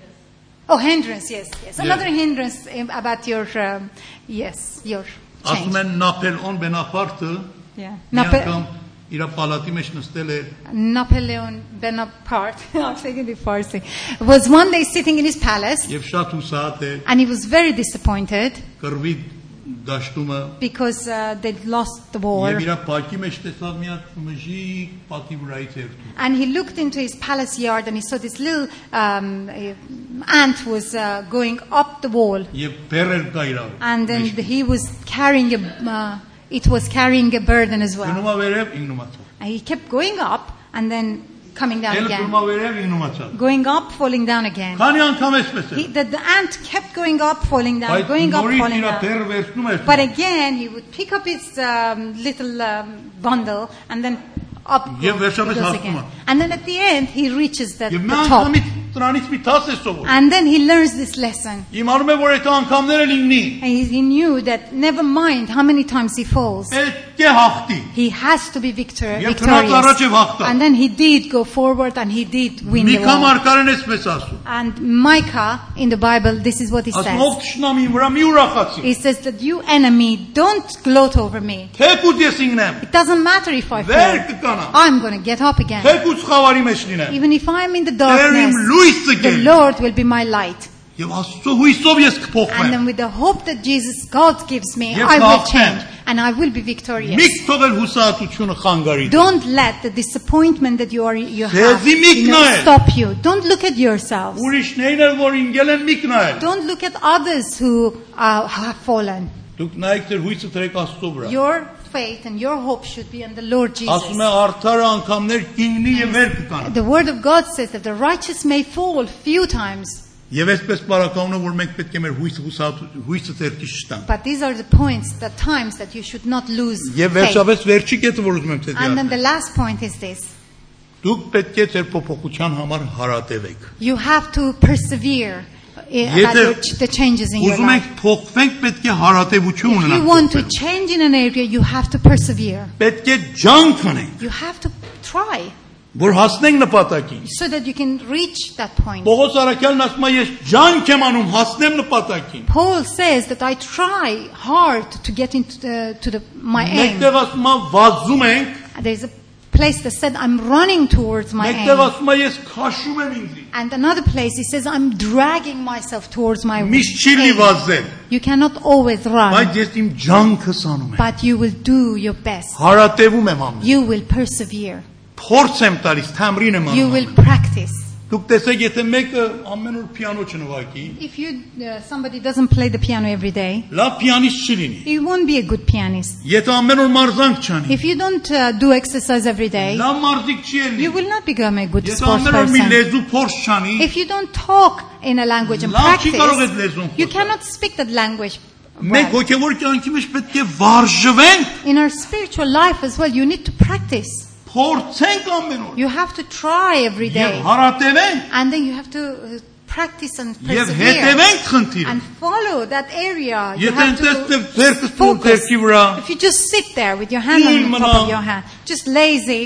[SPEAKER 2] Oh, hindrance, yes, yes. Another hindrance um, about your, um, yes, your
[SPEAKER 1] Ասում
[SPEAKER 2] change.
[SPEAKER 1] են Նապոլեոն Բոնապարտը
[SPEAKER 2] Yeah.
[SPEAKER 1] մի
[SPEAKER 2] Nape-
[SPEAKER 1] անգամ իր պալատի մեջ նստել էր
[SPEAKER 2] Napoleon Bonaparte, I'm taking the Farsi, was one day sitting in his palace
[SPEAKER 1] եւ շատ հուսահատ էր,
[SPEAKER 2] and he was very disappointed
[SPEAKER 1] կռվի դաշտումը
[SPEAKER 2] because uh, they'd lost the war.
[SPEAKER 1] եւ իր պարկի մեջ տեսավ մի հատ մժիկ պատի վրայից երթում։
[SPEAKER 2] And he looked into his palace yard and he saw this little um, uh, ant was uh, going up the wall.
[SPEAKER 1] Եվ բերեր կա իրավ։
[SPEAKER 2] And then he was carrying a, uh, it was carrying a burden as well.
[SPEAKER 1] Գնում ա վերև, ինգնում ա ցած։
[SPEAKER 2] And he kept going up and then coming down
[SPEAKER 1] Էլ
[SPEAKER 2] again.
[SPEAKER 1] գնում ա վերև, ինգնում ա ցած։
[SPEAKER 2] Going up, falling down again.
[SPEAKER 1] Քանի անգամ էսպես
[SPEAKER 2] He,
[SPEAKER 1] է։
[SPEAKER 2] the, the ant kept going up, falling down,
[SPEAKER 1] Բայց
[SPEAKER 2] going up,
[SPEAKER 1] նորից
[SPEAKER 2] falling
[SPEAKER 1] իր
[SPEAKER 2] down.
[SPEAKER 1] բերը վերցնում էր։
[SPEAKER 2] But again, he would pick up his um, little um, bundle and then up
[SPEAKER 1] Եվ
[SPEAKER 2] go-
[SPEAKER 1] վերջապես
[SPEAKER 2] he goes
[SPEAKER 1] հասնում
[SPEAKER 2] again.
[SPEAKER 1] է։
[SPEAKER 2] And then at the end, he reaches the,
[SPEAKER 1] Եվ
[SPEAKER 2] the
[SPEAKER 1] մի
[SPEAKER 2] top.
[SPEAKER 1] անգամից տնանից մի տաս է սովոր։
[SPEAKER 2] And then he learns this lesson.
[SPEAKER 1] Իմանում է, որ այդ անգամները լինի։
[SPEAKER 2] And he, he knew that never mind how many times he falls,
[SPEAKER 1] Պետք է հաղթի։
[SPEAKER 2] he has to be victor,
[SPEAKER 1] Եվ գնաց առաջ
[SPEAKER 2] victorious.
[SPEAKER 1] եւ հաղթա։
[SPEAKER 2] And then he did go forward and he did win
[SPEAKER 1] Մի
[SPEAKER 2] the
[SPEAKER 1] կամ
[SPEAKER 2] war.
[SPEAKER 1] արկարեն էսպես ասում։
[SPEAKER 2] And Micah, in the Bible, this is what he
[SPEAKER 1] Ասում
[SPEAKER 2] says.
[SPEAKER 1] ով ճշնամի վրա մի ուրախացի։
[SPEAKER 2] He says that you enemy, don't gloat over me.
[SPEAKER 1] Թեկուց ես ինգնեմ։
[SPEAKER 2] It doesn't matter if I
[SPEAKER 1] Վեր
[SPEAKER 2] fall.
[SPEAKER 1] կկանամ։
[SPEAKER 2] I'm going to get up again.
[SPEAKER 1] Թեկուց խավարի մեջ լինեմ։
[SPEAKER 2] Even if I'm in the
[SPEAKER 1] Տերն իմ
[SPEAKER 2] darkness,
[SPEAKER 1] լույսը
[SPEAKER 2] the
[SPEAKER 1] կեր։
[SPEAKER 2] Lord will be my light.
[SPEAKER 1] Եվ Աստծո հույսով ես
[SPEAKER 2] And
[SPEAKER 1] կփոխվեմ։
[SPEAKER 2] then with the hope that Jesus, God gives me,
[SPEAKER 1] Yes,
[SPEAKER 2] I will
[SPEAKER 1] Lord.
[SPEAKER 2] change. And I will be victorious.
[SPEAKER 1] Միք թողել հուսահատությունը խանգարի։
[SPEAKER 2] Don't let the disappointment that you are you have
[SPEAKER 1] Ձեզի մի
[SPEAKER 2] you know,
[SPEAKER 1] կնայել։
[SPEAKER 2] stop you. Don't look at yourselves.
[SPEAKER 1] Ուրիշներն էլ որ ինգել են միք նայել։
[SPEAKER 2] Don't look at others who uh, have fallen.
[SPEAKER 1] Դուք նայեք ձեր հույսը դրեք Աստծո վրա։
[SPEAKER 2] Your faith and your hope should be on the Lord Jesus.
[SPEAKER 1] Ասում է արդարը անգամներ կիննի եւ վեր կկան։
[SPEAKER 2] The word of God says that the righteous may fall few times.
[SPEAKER 1] Եվ այսպես բարակամն է, որ մենք պետք է մեր հույսը հուսահատ հույսը ձեռքից չտանք։
[SPEAKER 2] But these are the points, the times that you should not lose
[SPEAKER 1] Եվ
[SPEAKER 2] faith.
[SPEAKER 1] վերջապես վերջի կետը որ ուզում եմ թե
[SPEAKER 2] And then
[SPEAKER 1] դիալ։
[SPEAKER 2] the last point is this.
[SPEAKER 1] Դուք պետք է ձեր փոփոխության համար հարատևեք։
[SPEAKER 2] You have to persevere uh, about
[SPEAKER 1] Եթե
[SPEAKER 2] your ch- the changes in your
[SPEAKER 1] ուզում
[SPEAKER 2] life.
[SPEAKER 1] ենք փոխվենք, պետք է հարատևություն
[SPEAKER 2] If you
[SPEAKER 1] ունենանք։
[SPEAKER 2] want to
[SPEAKER 1] փոխվելու։
[SPEAKER 2] change in an area, you have to persevere.
[SPEAKER 1] Պետք է ջանք անենք,
[SPEAKER 2] You have to try
[SPEAKER 1] որ հասնենք նպատակին։
[SPEAKER 2] so that you can reach that point.
[SPEAKER 1] Պողոս Արաքյալն ասում է, ես ջանք եմ անում հասնեմ նպատակին։
[SPEAKER 2] Paul says that I try hard to get into the, to the, my aim.
[SPEAKER 1] Մեկտեղ ասում է, վազում ենք,
[SPEAKER 2] There's a place that said I'm running towards my
[SPEAKER 1] մեկտեղ
[SPEAKER 2] aim.
[SPEAKER 1] ասում է, ես քաշում եմ ինձ։
[SPEAKER 2] And another place he says I'm dragging myself towards my
[SPEAKER 1] Միշտ չի լի
[SPEAKER 2] aim.
[SPEAKER 1] վազել,
[SPEAKER 2] You cannot always run,
[SPEAKER 1] բայց ես իմ ջանքս անում եմ։
[SPEAKER 2] but you will do your best.
[SPEAKER 1] Հարատևում եմ անում։
[SPEAKER 2] You will persevere.
[SPEAKER 1] Փորձ եմ տալիս, թամրին եմ
[SPEAKER 2] You
[SPEAKER 1] անում։
[SPEAKER 2] will practice.
[SPEAKER 1] Դուք տեսեք, եթե մեկը ամեն օր պիանո չնվագի,
[SPEAKER 2] If you uh, somebody doesn't play the piano every day,
[SPEAKER 1] լավ պիանիստ չի լինի։
[SPEAKER 2] he won't be a good pianist.
[SPEAKER 1] Եթե ամեն օր մարզանք չանի,
[SPEAKER 2] If you don't uh, do exercise every day,
[SPEAKER 1] լավ մարզիկ չի
[SPEAKER 2] you
[SPEAKER 1] լինի։
[SPEAKER 2] will not become a good
[SPEAKER 1] Եթե
[SPEAKER 2] sports
[SPEAKER 1] ամեն օր մի
[SPEAKER 2] person.
[SPEAKER 1] լեզու փորձ չանի,
[SPEAKER 2] If you don't talk in a language and
[SPEAKER 1] լավ չի կարող այդ
[SPEAKER 2] practice,
[SPEAKER 1] լեզուն
[SPEAKER 2] you
[SPEAKER 1] խոսել։
[SPEAKER 2] cannot speak that language.
[SPEAKER 1] Մենք
[SPEAKER 2] well.
[SPEAKER 1] հոգևոր կյանքի մեջ պետք է վարժվենք,
[SPEAKER 2] In our spiritual life as well, you need to practice.
[SPEAKER 1] փորձենք ամեն օր
[SPEAKER 2] You have to try every
[SPEAKER 1] եւ
[SPEAKER 2] day.
[SPEAKER 1] հարատևենք
[SPEAKER 2] And then you have to uh, practice and
[SPEAKER 1] եւ
[SPEAKER 2] persevere.
[SPEAKER 1] հետևենք խնդիրը։
[SPEAKER 2] And follow that area. You
[SPEAKER 1] Եթե
[SPEAKER 2] have
[SPEAKER 1] այնտեղ
[SPEAKER 2] to
[SPEAKER 1] ձերքս տուն
[SPEAKER 2] focus.
[SPEAKER 1] ձերքի վրա,
[SPEAKER 2] If you just sit there with your hand on
[SPEAKER 1] Ուն
[SPEAKER 2] the top
[SPEAKER 1] մնա,
[SPEAKER 2] of your hand, just lazy,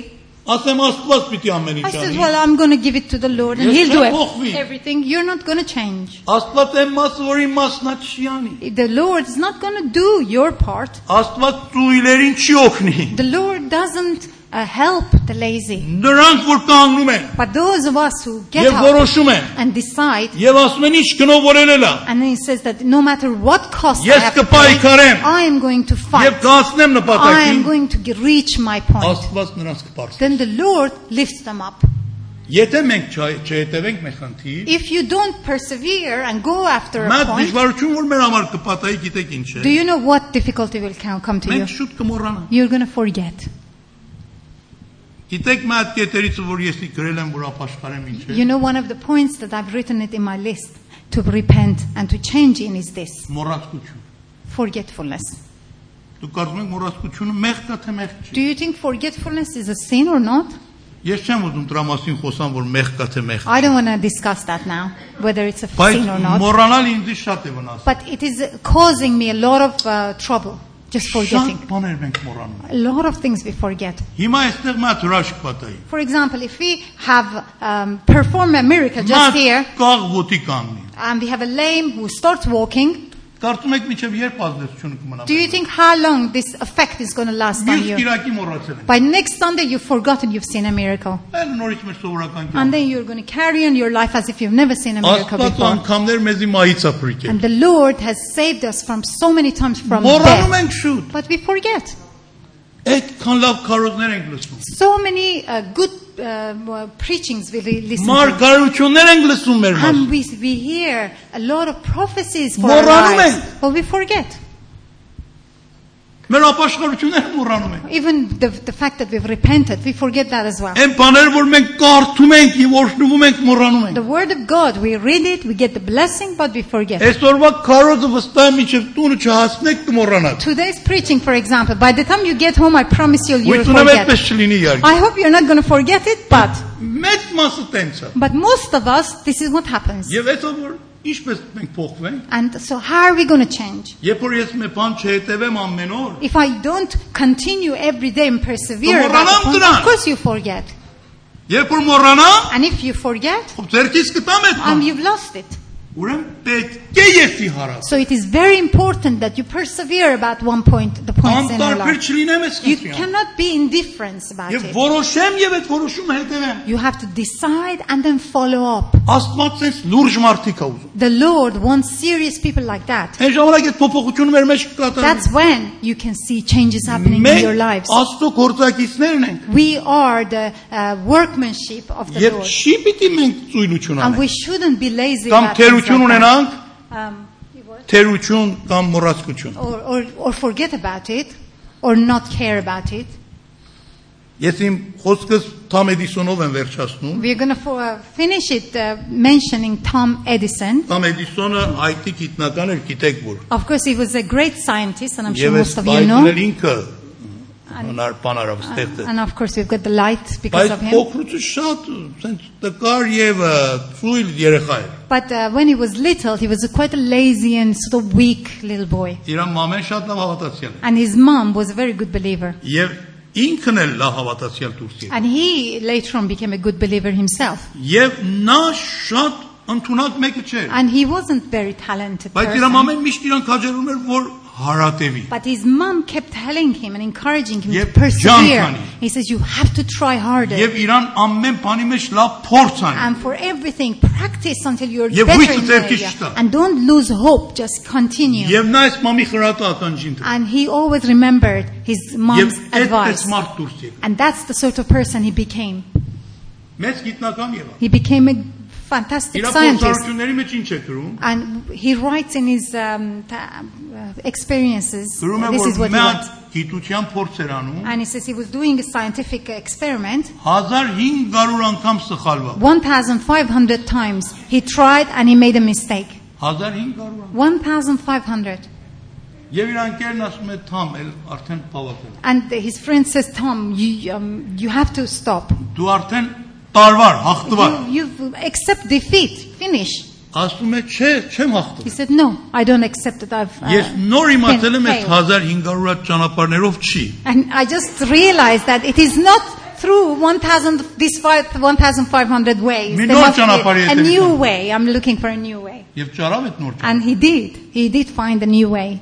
[SPEAKER 1] ասեմ Աստված պիտի ամեն
[SPEAKER 2] I
[SPEAKER 1] ինչ
[SPEAKER 2] said,
[SPEAKER 1] անի։
[SPEAKER 2] well, I'm going to give it to the Lord and
[SPEAKER 1] Ես
[SPEAKER 2] He'll do
[SPEAKER 1] չեմ
[SPEAKER 2] it.
[SPEAKER 1] փոխվի։
[SPEAKER 2] Everything. You're not going to change.
[SPEAKER 1] Աստված այն մասը, որի մասնա չի անի։
[SPEAKER 2] The Lord is not going to do your part.
[SPEAKER 1] Աստված ծույլերին չի օգնի։
[SPEAKER 2] The Lord doesn't uh, help the lazy.
[SPEAKER 1] Նրանք որ կանգնում են
[SPEAKER 2] But those of us who get
[SPEAKER 1] եւ
[SPEAKER 2] up
[SPEAKER 1] որոշում են
[SPEAKER 2] and decide,
[SPEAKER 1] եւ ասում են ինչ գնով որելել է։
[SPEAKER 2] and then He says that no matter what cost I
[SPEAKER 1] Ես
[SPEAKER 2] have to pay,
[SPEAKER 1] կպայքարեմ
[SPEAKER 2] I am going to
[SPEAKER 1] եւ
[SPEAKER 2] fight.
[SPEAKER 1] կհասնեմ
[SPEAKER 2] I am
[SPEAKER 1] նպատակին։
[SPEAKER 2] going to ge- reach my point.
[SPEAKER 1] Աստված նրանց կպարսի։
[SPEAKER 2] Then the Lord lifts them up.
[SPEAKER 1] Եթե մենք չհետևենք մեր խնդիր,
[SPEAKER 2] If you don't persevere and go after a
[SPEAKER 1] մատ
[SPEAKER 2] point,
[SPEAKER 1] դժվարություն որ մեր համար կպատահի, գիտեք ինչ
[SPEAKER 2] do
[SPEAKER 1] է։
[SPEAKER 2] you know what difficulty will come come to you?
[SPEAKER 1] Մենք շուտ կմոռանանք։
[SPEAKER 2] You're going to forget.
[SPEAKER 1] Գիտեք մատ կետերից որ ես գրել եմ որ ապաշխարեմ ինչ է։
[SPEAKER 2] You know, one of the points that I've written it in my list to repent and to change in is this:
[SPEAKER 1] Մոռացություն։
[SPEAKER 2] forgetfulness.
[SPEAKER 1] Դուք կարծում եք մոռացությունը մեղք է թե մեղք
[SPEAKER 2] Do
[SPEAKER 1] չի։
[SPEAKER 2] you think forgetfulness is a sin or not?
[SPEAKER 1] Ես չեմ ուզում դրա մասին խոսամ որ մեղք է թե մեղք
[SPEAKER 2] I
[SPEAKER 1] չի։
[SPEAKER 2] don't want to discuss that now, whether it's a
[SPEAKER 1] Բայց
[SPEAKER 2] sin or not.
[SPEAKER 1] մոռանալ ինձ շատ է վնաս։
[SPEAKER 2] But it is causing me a lot of uh, trouble, just forgetting.
[SPEAKER 1] Շատ բաներ մենք մոռանում։
[SPEAKER 2] A lot of things we forget.
[SPEAKER 1] Հիմա այստեղ մատ հրաշք պատահի։
[SPEAKER 2] For example, if we have um, performed a miracle just here,
[SPEAKER 1] Կաղ ոտի կանգնի։
[SPEAKER 2] and we have a lame who starts walking,
[SPEAKER 1] Կարծում եք մինչև երբ ազդեցությունը կմնա։
[SPEAKER 2] do you think how long this effect is going to last on
[SPEAKER 1] Մյուս
[SPEAKER 2] you?
[SPEAKER 1] Կիրակի մոռացել են։
[SPEAKER 2] By next Sunday, you've forgotten you've seen a miracle.
[SPEAKER 1] Այլ նորից մեր սովորական
[SPEAKER 2] And
[SPEAKER 1] կյանք։
[SPEAKER 2] then you're going to carry on your life as if you've never seen a miracle
[SPEAKER 1] Աստված
[SPEAKER 2] before.
[SPEAKER 1] անգամներ մեզի մահից է փրկել։
[SPEAKER 2] And the Lord has saved us from so many times from
[SPEAKER 1] Մոռանում
[SPEAKER 2] death.
[SPEAKER 1] ենք շուտ։
[SPEAKER 2] But we forget.
[SPEAKER 1] Այդքան լավ քարոզներ ենք լսում։
[SPEAKER 2] So many uh, good uh, well, preachings we li- listen to.
[SPEAKER 1] Մարգարություններ ենք լսում մեր
[SPEAKER 2] And
[SPEAKER 1] մաս։
[SPEAKER 2] we, we hear a lot of prophecies for
[SPEAKER 1] Մոռանում
[SPEAKER 2] our lives.
[SPEAKER 1] ենք։
[SPEAKER 2] But we forget.
[SPEAKER 1] Մեր ապաշխարությունները մոռանում ենք։
[SPEAKER 2] Even the, the fact that we've repented, we forget that as well.
[SPEAKER 1] Այն բաներ որ մենք կարդում ենք եւ օրհնվում ենք մոռանում ենք։
[SPEAKER 2] The word of God, we read it, we get the blessing, but we forget.
[SPEAKER 1] Այսօրվա քարոզը վստահ մինչև տունը չհասնեք կմոռանաք։
[SPEAKER 2] Today's preaching, for example, by the time you get home, I promise you, you'll
[SPEAKER 1] Ույթունը
[SPEAKER 2] forget.
[SPEAKER 1] այդպես չլինի իհարկե։
[SPEAKER 2] I hope you're not going to forget it, but
[SPEAKER 1] Մեծ մասը տենց է։
[SPEAKER 2] but most of us, this is what happens.
[SPEAKER 1] Եվ այսօր որ ինչպես մենք փոխվենք,
[SPEAKER 2] And so how are we going to change?
[SPEAKER 1] երբ որ ես մի բան չհետևեմ ամեն օր,
[SPEAKER 2] If I don't continue every day and persevere,
[SPEAKER 1] So
[SPEAKER 2] about the
[SPEAKER 1] մոռանամ
[SPEAKER 2] point,
[SPEAKER 1] դրան։
[SPEAKER 2] of course you forget.
[SPEAKER 1] երբ որ մոռանամ,
[SPEAKER 2] And if you forget,
[SPEAKER 1] ձերքից կտամ այդ
[SPEAKER 2] and
[SPEAKER 1] բան։
[SPEAKER 2] you've lost it.
[SPEAKER 1] Ուրեմն պետք է եսի հարավ։
[SPEAKER 2] So it is very important that you persevere about one point, the points in your
[SPEAKER 1] Անտարբեր
[SPEAKER 2] life.
[SPEAKER 1] չլինեմ այս
[SPEAKER 2] You
[SPEAKER 1] խնդրին։
[SPEAKER 2] cannot be indifferent about
[SPEAKER 1] Եվ
[SPEAKER 2] it.
[SPEAKER 1] որոշեմ եւ այդ որոշումը հետևեմ։
[SPEAKER 2] You have to decide and then follow up.
[SPEAKER 1] Աստված sense լուրջ մարդիկ է ուզում։
[SPEAKER 2] The Lord wants serious people like that.
[SPEAKER 1] Այն ժամանակ այդ փոփոխությունը մեր մեջ կկատարվի։
[SPEAKER 2] That's when you can see changes happening in your
[SPEAKER 1] Մենք
[SPEAKER 2] lives.
[SPEAKER 1] Աստծո գործակիցներն ենք։
[SPEAKER 2] We are the uh, workmanship of the
[SPEAKER 1] Եվ
[SPEAKER 2] Lord.
[SPEAKER 1] չի պիտի մենք ծույլություն
[SPEAKER 2] And we
[SPEAKER 1] անենք։
[SPEAKER 2] shouldn't be lazy
[SPEAKER 1] Կամ
[SPEAKER 2] about things
[SPEAKER 1] թերություն
[SPEAKER 2] like that.
[SPEAKER 1] ունենանք,
[SPEAKER 2] Um,
[SPEAKER 1] թերություն կամ մոռացություն։
[SPEAKER 2] or, or, or forget about it, or not care about it.
[SPEAKER 1] Ես իմ խոսքս Թամ Էդիսոնով եմ վերջացնում։
[SPEAKER 2] We're going to uh, finish it uh, mentioning Tom Edison.
[SPEAKER 1] Թամ Էդիսոնը այ տի գիտնական էր, գիտեք որ։
[SPEAKER 2] Of course, he was a great scientist, and I'm sure
[SPEAKER 1] Եվ
[SPEAKER 2] most
[SPEAKER 1] այս
[SPEAKER 2] of you know.
[SPEAKER 1] բայդնել ինքը հնար բանարավ ստեղծել։
[SPEAKER 2] And of course, we've got the light because
[SPEAKER 1] Բայց
[SPEAKER 2] of him.
[SPEAKER 1] փոքրուց շատ sense տկար եւ ծույլ երեխա էր։
[SPEAKER 2] But uh, when he was little, he was a quite a lazy and sort of weak little boy.
[SPEAKER 1] Իր մամեն շատ լավ հավատացյալ էր։
[SPEAKER 2] And his mom was a very good believer.
[SPEAKER 1] Եվ ինքն էլ լավ հավատացյալ դուրս եկավ։
[SPEAKER 2] And he later on became a good believer himself.
[SPEAKER 1] Եվ նա շատ ընդունակ մեկը չէր։
[SPEAKER 2] And he wasn't very talented
[SPEAKER 1] Բայց իր
[SPEAKER 2] person.
[SPEAKER 1] մամեն միշտ իրան քաջերում էր որ հարատևի։
[SPEAKER 2] But his mom kept telling him and encouraging him to
[SPEAKER 1] Եվ
[SPEAKER 2] persevere.
[SPEAKER 1] ջանք անի։
[SPEAKER 2] He says, you have to try harder.
[SPEAKER 1] Եվ իրան ամեն բանի մեջ լավ փորձ անի։
[SPEAKER 2] And for everything, practice until you're
[SPEAKER 1] Եվ
[SPEAKER 2] better
[SPEAKER 1] հույսը
[SPEAKER 2] in the
[SPEAKER 1] ձեռքից
[SPEAKER 2] area.
[SPEAKER 1] չտա։
[SPEAKER 2] And don't lose hope, just continue.
[SPEAKER 1] Եվ նա այս մամի խրատը ականջին դրեց։
[SPEAKER 2] And he always remembered his
[SPEAKER 1] Եվ
[SPEAKER 2] mom's
[SPEAKER 1] այդպես
[SPEAKER 2] advice.
[SPEAKER 1] մարդ դուրս եկավ։
[SPEAKER 2] And that's the sort of person he became.
[SPEAKER 1] Մեծ գիտնական եղավ։
[SPEAKER 2] He became a fantastic
[SPEAKER 1] Իր
[SPEAKER 2] scientist.
[SPEAKER 1] փորձառությունների մեջ ինչ է գրում։
[SPEAKER 2] And he writes in his um, ta- uh, experiences,
[SPEAKER 1] Գրում է
[SPEAKER 2] this is
[SPEAKER 1] որ
[SPEAKER 2] what he
[SPEAKER 1] մեծ
[SPEAKER 2] writes.
[SPEAKER 1] գիտության փորձ էր անում,
[SPEAKER 2] And he says he was doing a scientific experiment.
[SPEAKER 1] հազար հինգ հարյուր անգամ սխալվավ։
[SPEAKER 2] fifteen hundred times he tried and he made a mistake.
[SPEAKER 1] հազար հինգ հարյուր անգամ։
[SPEAKER 2] fifteen hundred.
[SPEAKER 1] Եվ իր ընկերն ասում է Թամ, էլ արդեն բավական։
[SPEAKER 2] And his friend says, Tom, you, um, you have to stop.
[SPEAKER 1] Դու արդեն տարվար, հաղթվար։
[SPEAKER 2] You, you accept defeat. Finish.
[SPEAKER 1] Ասում է, չէ, չեմ
[SPEAKER 2] He
[SPEAKER 1] հաղթվել։
[SPEAKER 2] said, no, I don't accept that I've uh,
[SPEAKER 1] Ես նոր իմացել եմ այդ
[SPEAKER 2] failed.
[SPEAKER 1] հազար հինգ հարյուր հատ ճանապարհներով չի։
[SPEAKER 2] And I just realized that it is not through one thousand, these fifteen hundred ways.
[SPEAKER 1] Mi
[SPEAKER 2] There
[SPEAKER 1] nor
[SPEAKER 2] must be
[SPEAKER 1] ճանապարհի
[SPEAKER 2] a
[SPEAKER 1] հետ
[SPEAKER 2] new
[SPEAKER 1] ենք
[SPEAKER 2] way. I'm looking for a new way.
[SPEAKER 1] Եվ ճարավ այդ նոր ճանապարհը։
[SPEAKER 2] And he did. He did find a new way.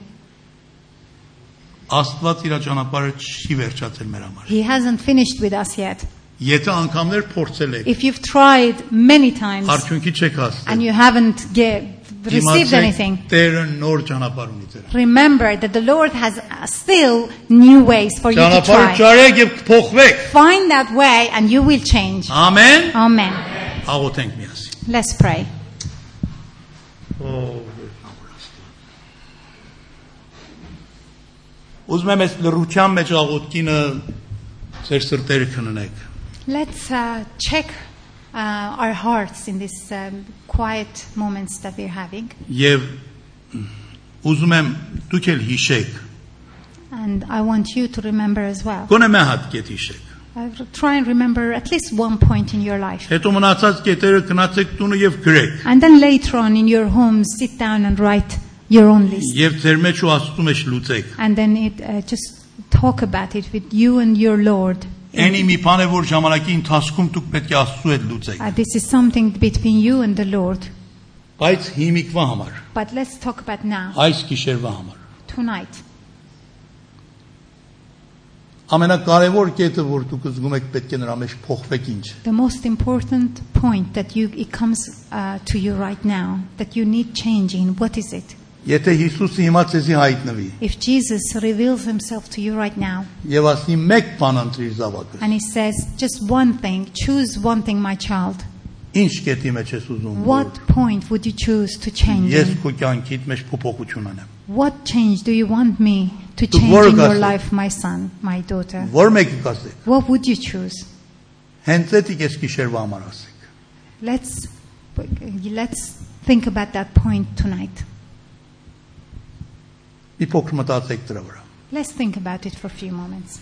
[SPEAKER 1] Աստված իր ճանապարհը չի վերջացել մեր համար։
[SPEAKER 2] He hasn't finished with us yet.
[SPEAKER 1] Եթե անգամներ փորձել եք,
[SPEAKER 2] If you've tried many times
[SPEAKER 1] արդյունքի չեք հասել։
[SPEAKER 2] and you haven't get, received anything,
[SPEAKER 1] Տերը նոր ճանապարհ ունի ձեր։
[SPEAKER 2] remember that the Lord has uh, still new ways for you to
[SPEAKER 1] Ճանապարհը
[SPEAKER 2] try.
[SPEAKER 1] ճարեք եւ կփոխվեք։
[SPEAKER 2] Find that way and you will change.
[SPEAKER 1] Ամեն։
[SPEAKER 2] Amen.
[SPEAKER 1] Աղոթենք միասին։
[SPEAKER 2] Let's pray.
[SPEAKER 1] Ուզում եմ այս լռության մեջ աղոթքինը ձեր սրտերը քննեք։
[SPEAKER 2] Let's uh, check uh, our hearts in these um, quiet moments that we're having.
[SPEAKER 1] Եվ ուզում եմ դուք էլ հիշեք։
[SPEAKER 2] And I want you to remember as well.
[SPEAKER 1] Գոնե մի հատ կետ հիշեք։
[SPEAKER 2] Uh, try and remember at least one point in your life.
[SPEAKER 1] Հետո մնացած կետերը գնացեք տունը եւ գրեք։
[SPEAKER 2] And then later on in your home, sit down and write your own list.
[SPEAKER 1] Եվ ձեր մեջ ու Աստծու մեջ լուծեք։
[SPEAKER 2] And then it, uh, just talk about it with you and your Lord.
[SPEAKER 1] Էնի մի բան է որ ժամանակի ընթացքում դուք պետք է Աստծու հետ լուծեք։
[SPEAKER 2] Uh, this is something between you and the Lord.
[SPEAKER 1] Բայց հիմիկվա համար,
[SPEAKER 2] But let's talk about now,
[SPEAKER 1] այս գիշերվա համար։
[SPEAKER 2] tonight.
[SPEAKER 1] Ամենակարևոր կետը որ դուք զգում եք պետք է նրա մեջ փոխվեք ինչ։
[SPEAKER 2] The most important point that you it comes uh, to you right now that you need changing. What is it?
[SPEAKER 1] Եթե Հիսուսը հիմա ցեզի հայտնվի
[SPEAKER 2] If Jesus reveals himself to you right now
[SPEAKER 1] եւ ասի մեկ բան ընտրիր զավակը,
[SPEAKER 2] and he says just one thing, choose one thing, my child.
[SPEAKER 1] ինչ կետի մեջ ես ուզում։
[SPEAKER 2] What point would you choose to change?
[SPEAKER 1] Ես
[SPEAKER 2] in?
[SPEAKER 1] քո կյանքիդ մեջ փոփոխություն անեմ։
[SPEAKER 2] What change do you want me to
[SPEAKER 1] To
[SPEAKER 2] change
[SPEAKER 1] work
[SPEAKER 2] in your
[SPEAKER 1] as-
[SPEAKER 2] life, my son, my daughter?
[SPEAKER 1] Որ մեկը կասեք։
[SPEAKER 2] What would you choose?
[SPEAKER 1] Հենց այդ ես գիշերվա համար ասեք։
[SPEAKER 2] Let's let's think about that point tonight.
[SPEAKER 1] Մի փոքր մտածեք դրա վրա։
[SPEAKER 2] Let's think about it for a few moments.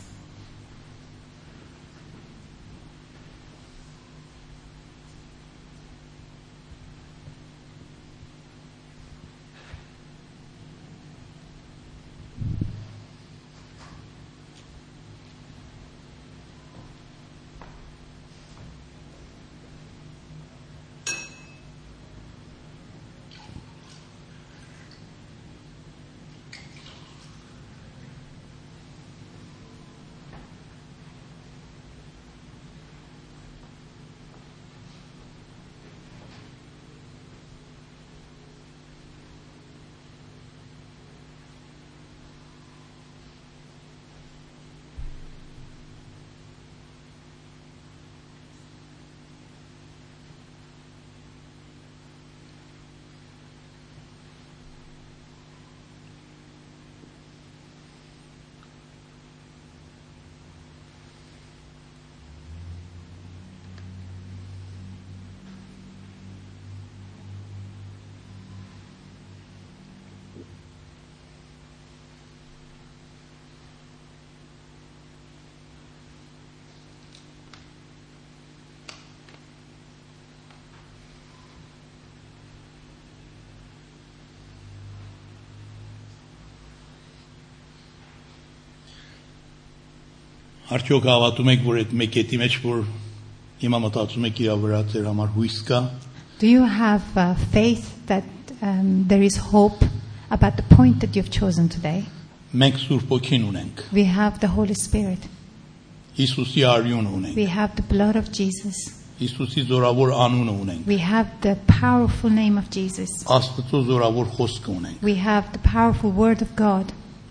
[SPEAKER 1] Արդյոք հավատում եք որ այդ մեկ կետի մեջ որ հիմա մտածում եք իր վրա ձեր համար հույս կա։
[SPEAKER 2] Do you have uh, faith that um, there is hope about the point that you've chosen today?
[SPEAKER 1] Մենք Սուրբ Օքին ունենք։
[SPEAKER 2] We have the Holy Spirit.
[SPEAKER 1] Հիսուսի արյունը ունենք։
[SPEAKER 2] We have the blood of Jesus.
[SPEAKER 1] Հիսուսի զորավոր անունը ունենք։
[SPEAKER 2] We have the powerful name of Jesus.
[SPEAKER 1] Աստծո զորավոր խոսքը ունենք։
[SPEAKER 2] We have the powerful word of God.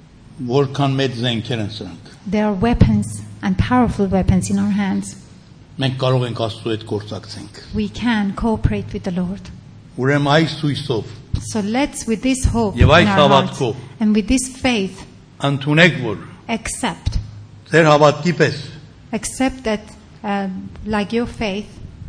[SPEAKER 1] Որքան մեծ զենքեր են սրանք։
[SPEAKER 2] There are weapons and powerful weapons in our hands.
[SPEAKER 1] Մենք կարող ենք Աստծո հետ գործակցենք։
[SPEAKER 2] We can cooperate with the Lord.
[SPEAKER 1] Ուրեմն այս հույսով
[SPEAKER 2] So let's, with this hope in
[SPEAKER 1] Եվ այս
[SPEAKER 2] our hearts
[SPEAKER 1] հավատքով
[SPEAKER 2] and with this faith,
[SPEAKER 1] ընդունեք որ
[SPEAKER 2] accept,
[SPEAKER 1] ձեր հավատքի պես
[SPEAKER 2] accept that, um, like your faith,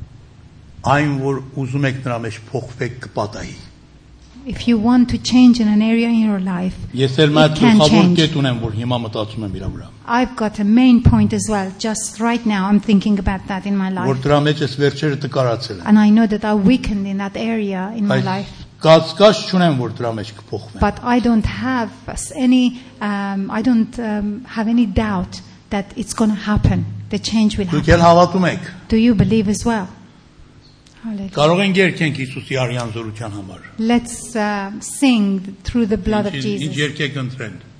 [SPEAKER 1] այն որ ուզում եք նրա մեջ փոխվեք կպատահի։
[SPEAKER 2] if you want to change in an area in your life,
[SPEAKER 1] Ես էլ
[SPEAKER 2] it
[SPEAKER 1] մատ
[SPEAKER 2] can
[SPEAKER 1] գլխավոր
[SPEAKER 2] change.
[SPEAKER 1] կետ ունեմ որ հիմա մտածում եմ իր վրա։
[SPEAKER 2] I've got a main point as well. Just right now, I'm thinking about that in my
[SPEAKER 1] Որ
[SPEAKER 2] life.
[SPEAKER 1] դրա մեջ ես վերջերը տկարացել եմ։
[SPEAKER 2] And I know that I'm weakened in that area in my
[SPEAKER 1] Բայց
[SPEAKER 2] life.
[SPEAKER 1] կասկած չունեմ որ դրա մեջ կփոխվեմ։
[SPEAKER 2] But I don't have any, um, I don't um, have any doubt that it's going to happen. the change will
[SPEAKER 1] Դուք
[SPEAKER 2] happen.
[SPEAKER 1] էլ հավատում եք։
[SPEAKER 2] Do you believe as well? Hallelujah.
[SPEAKER 1] Կարող ենք երգենք Հիսուսի արյան զորության համար։
[SPEAKER 2] Let's uh, sing through the blood of
[SPEAKER 1] Ինչ ինչ
[SPEAKER 2] Jesus.
[SPEAKER 1] երգեք ընտրեն։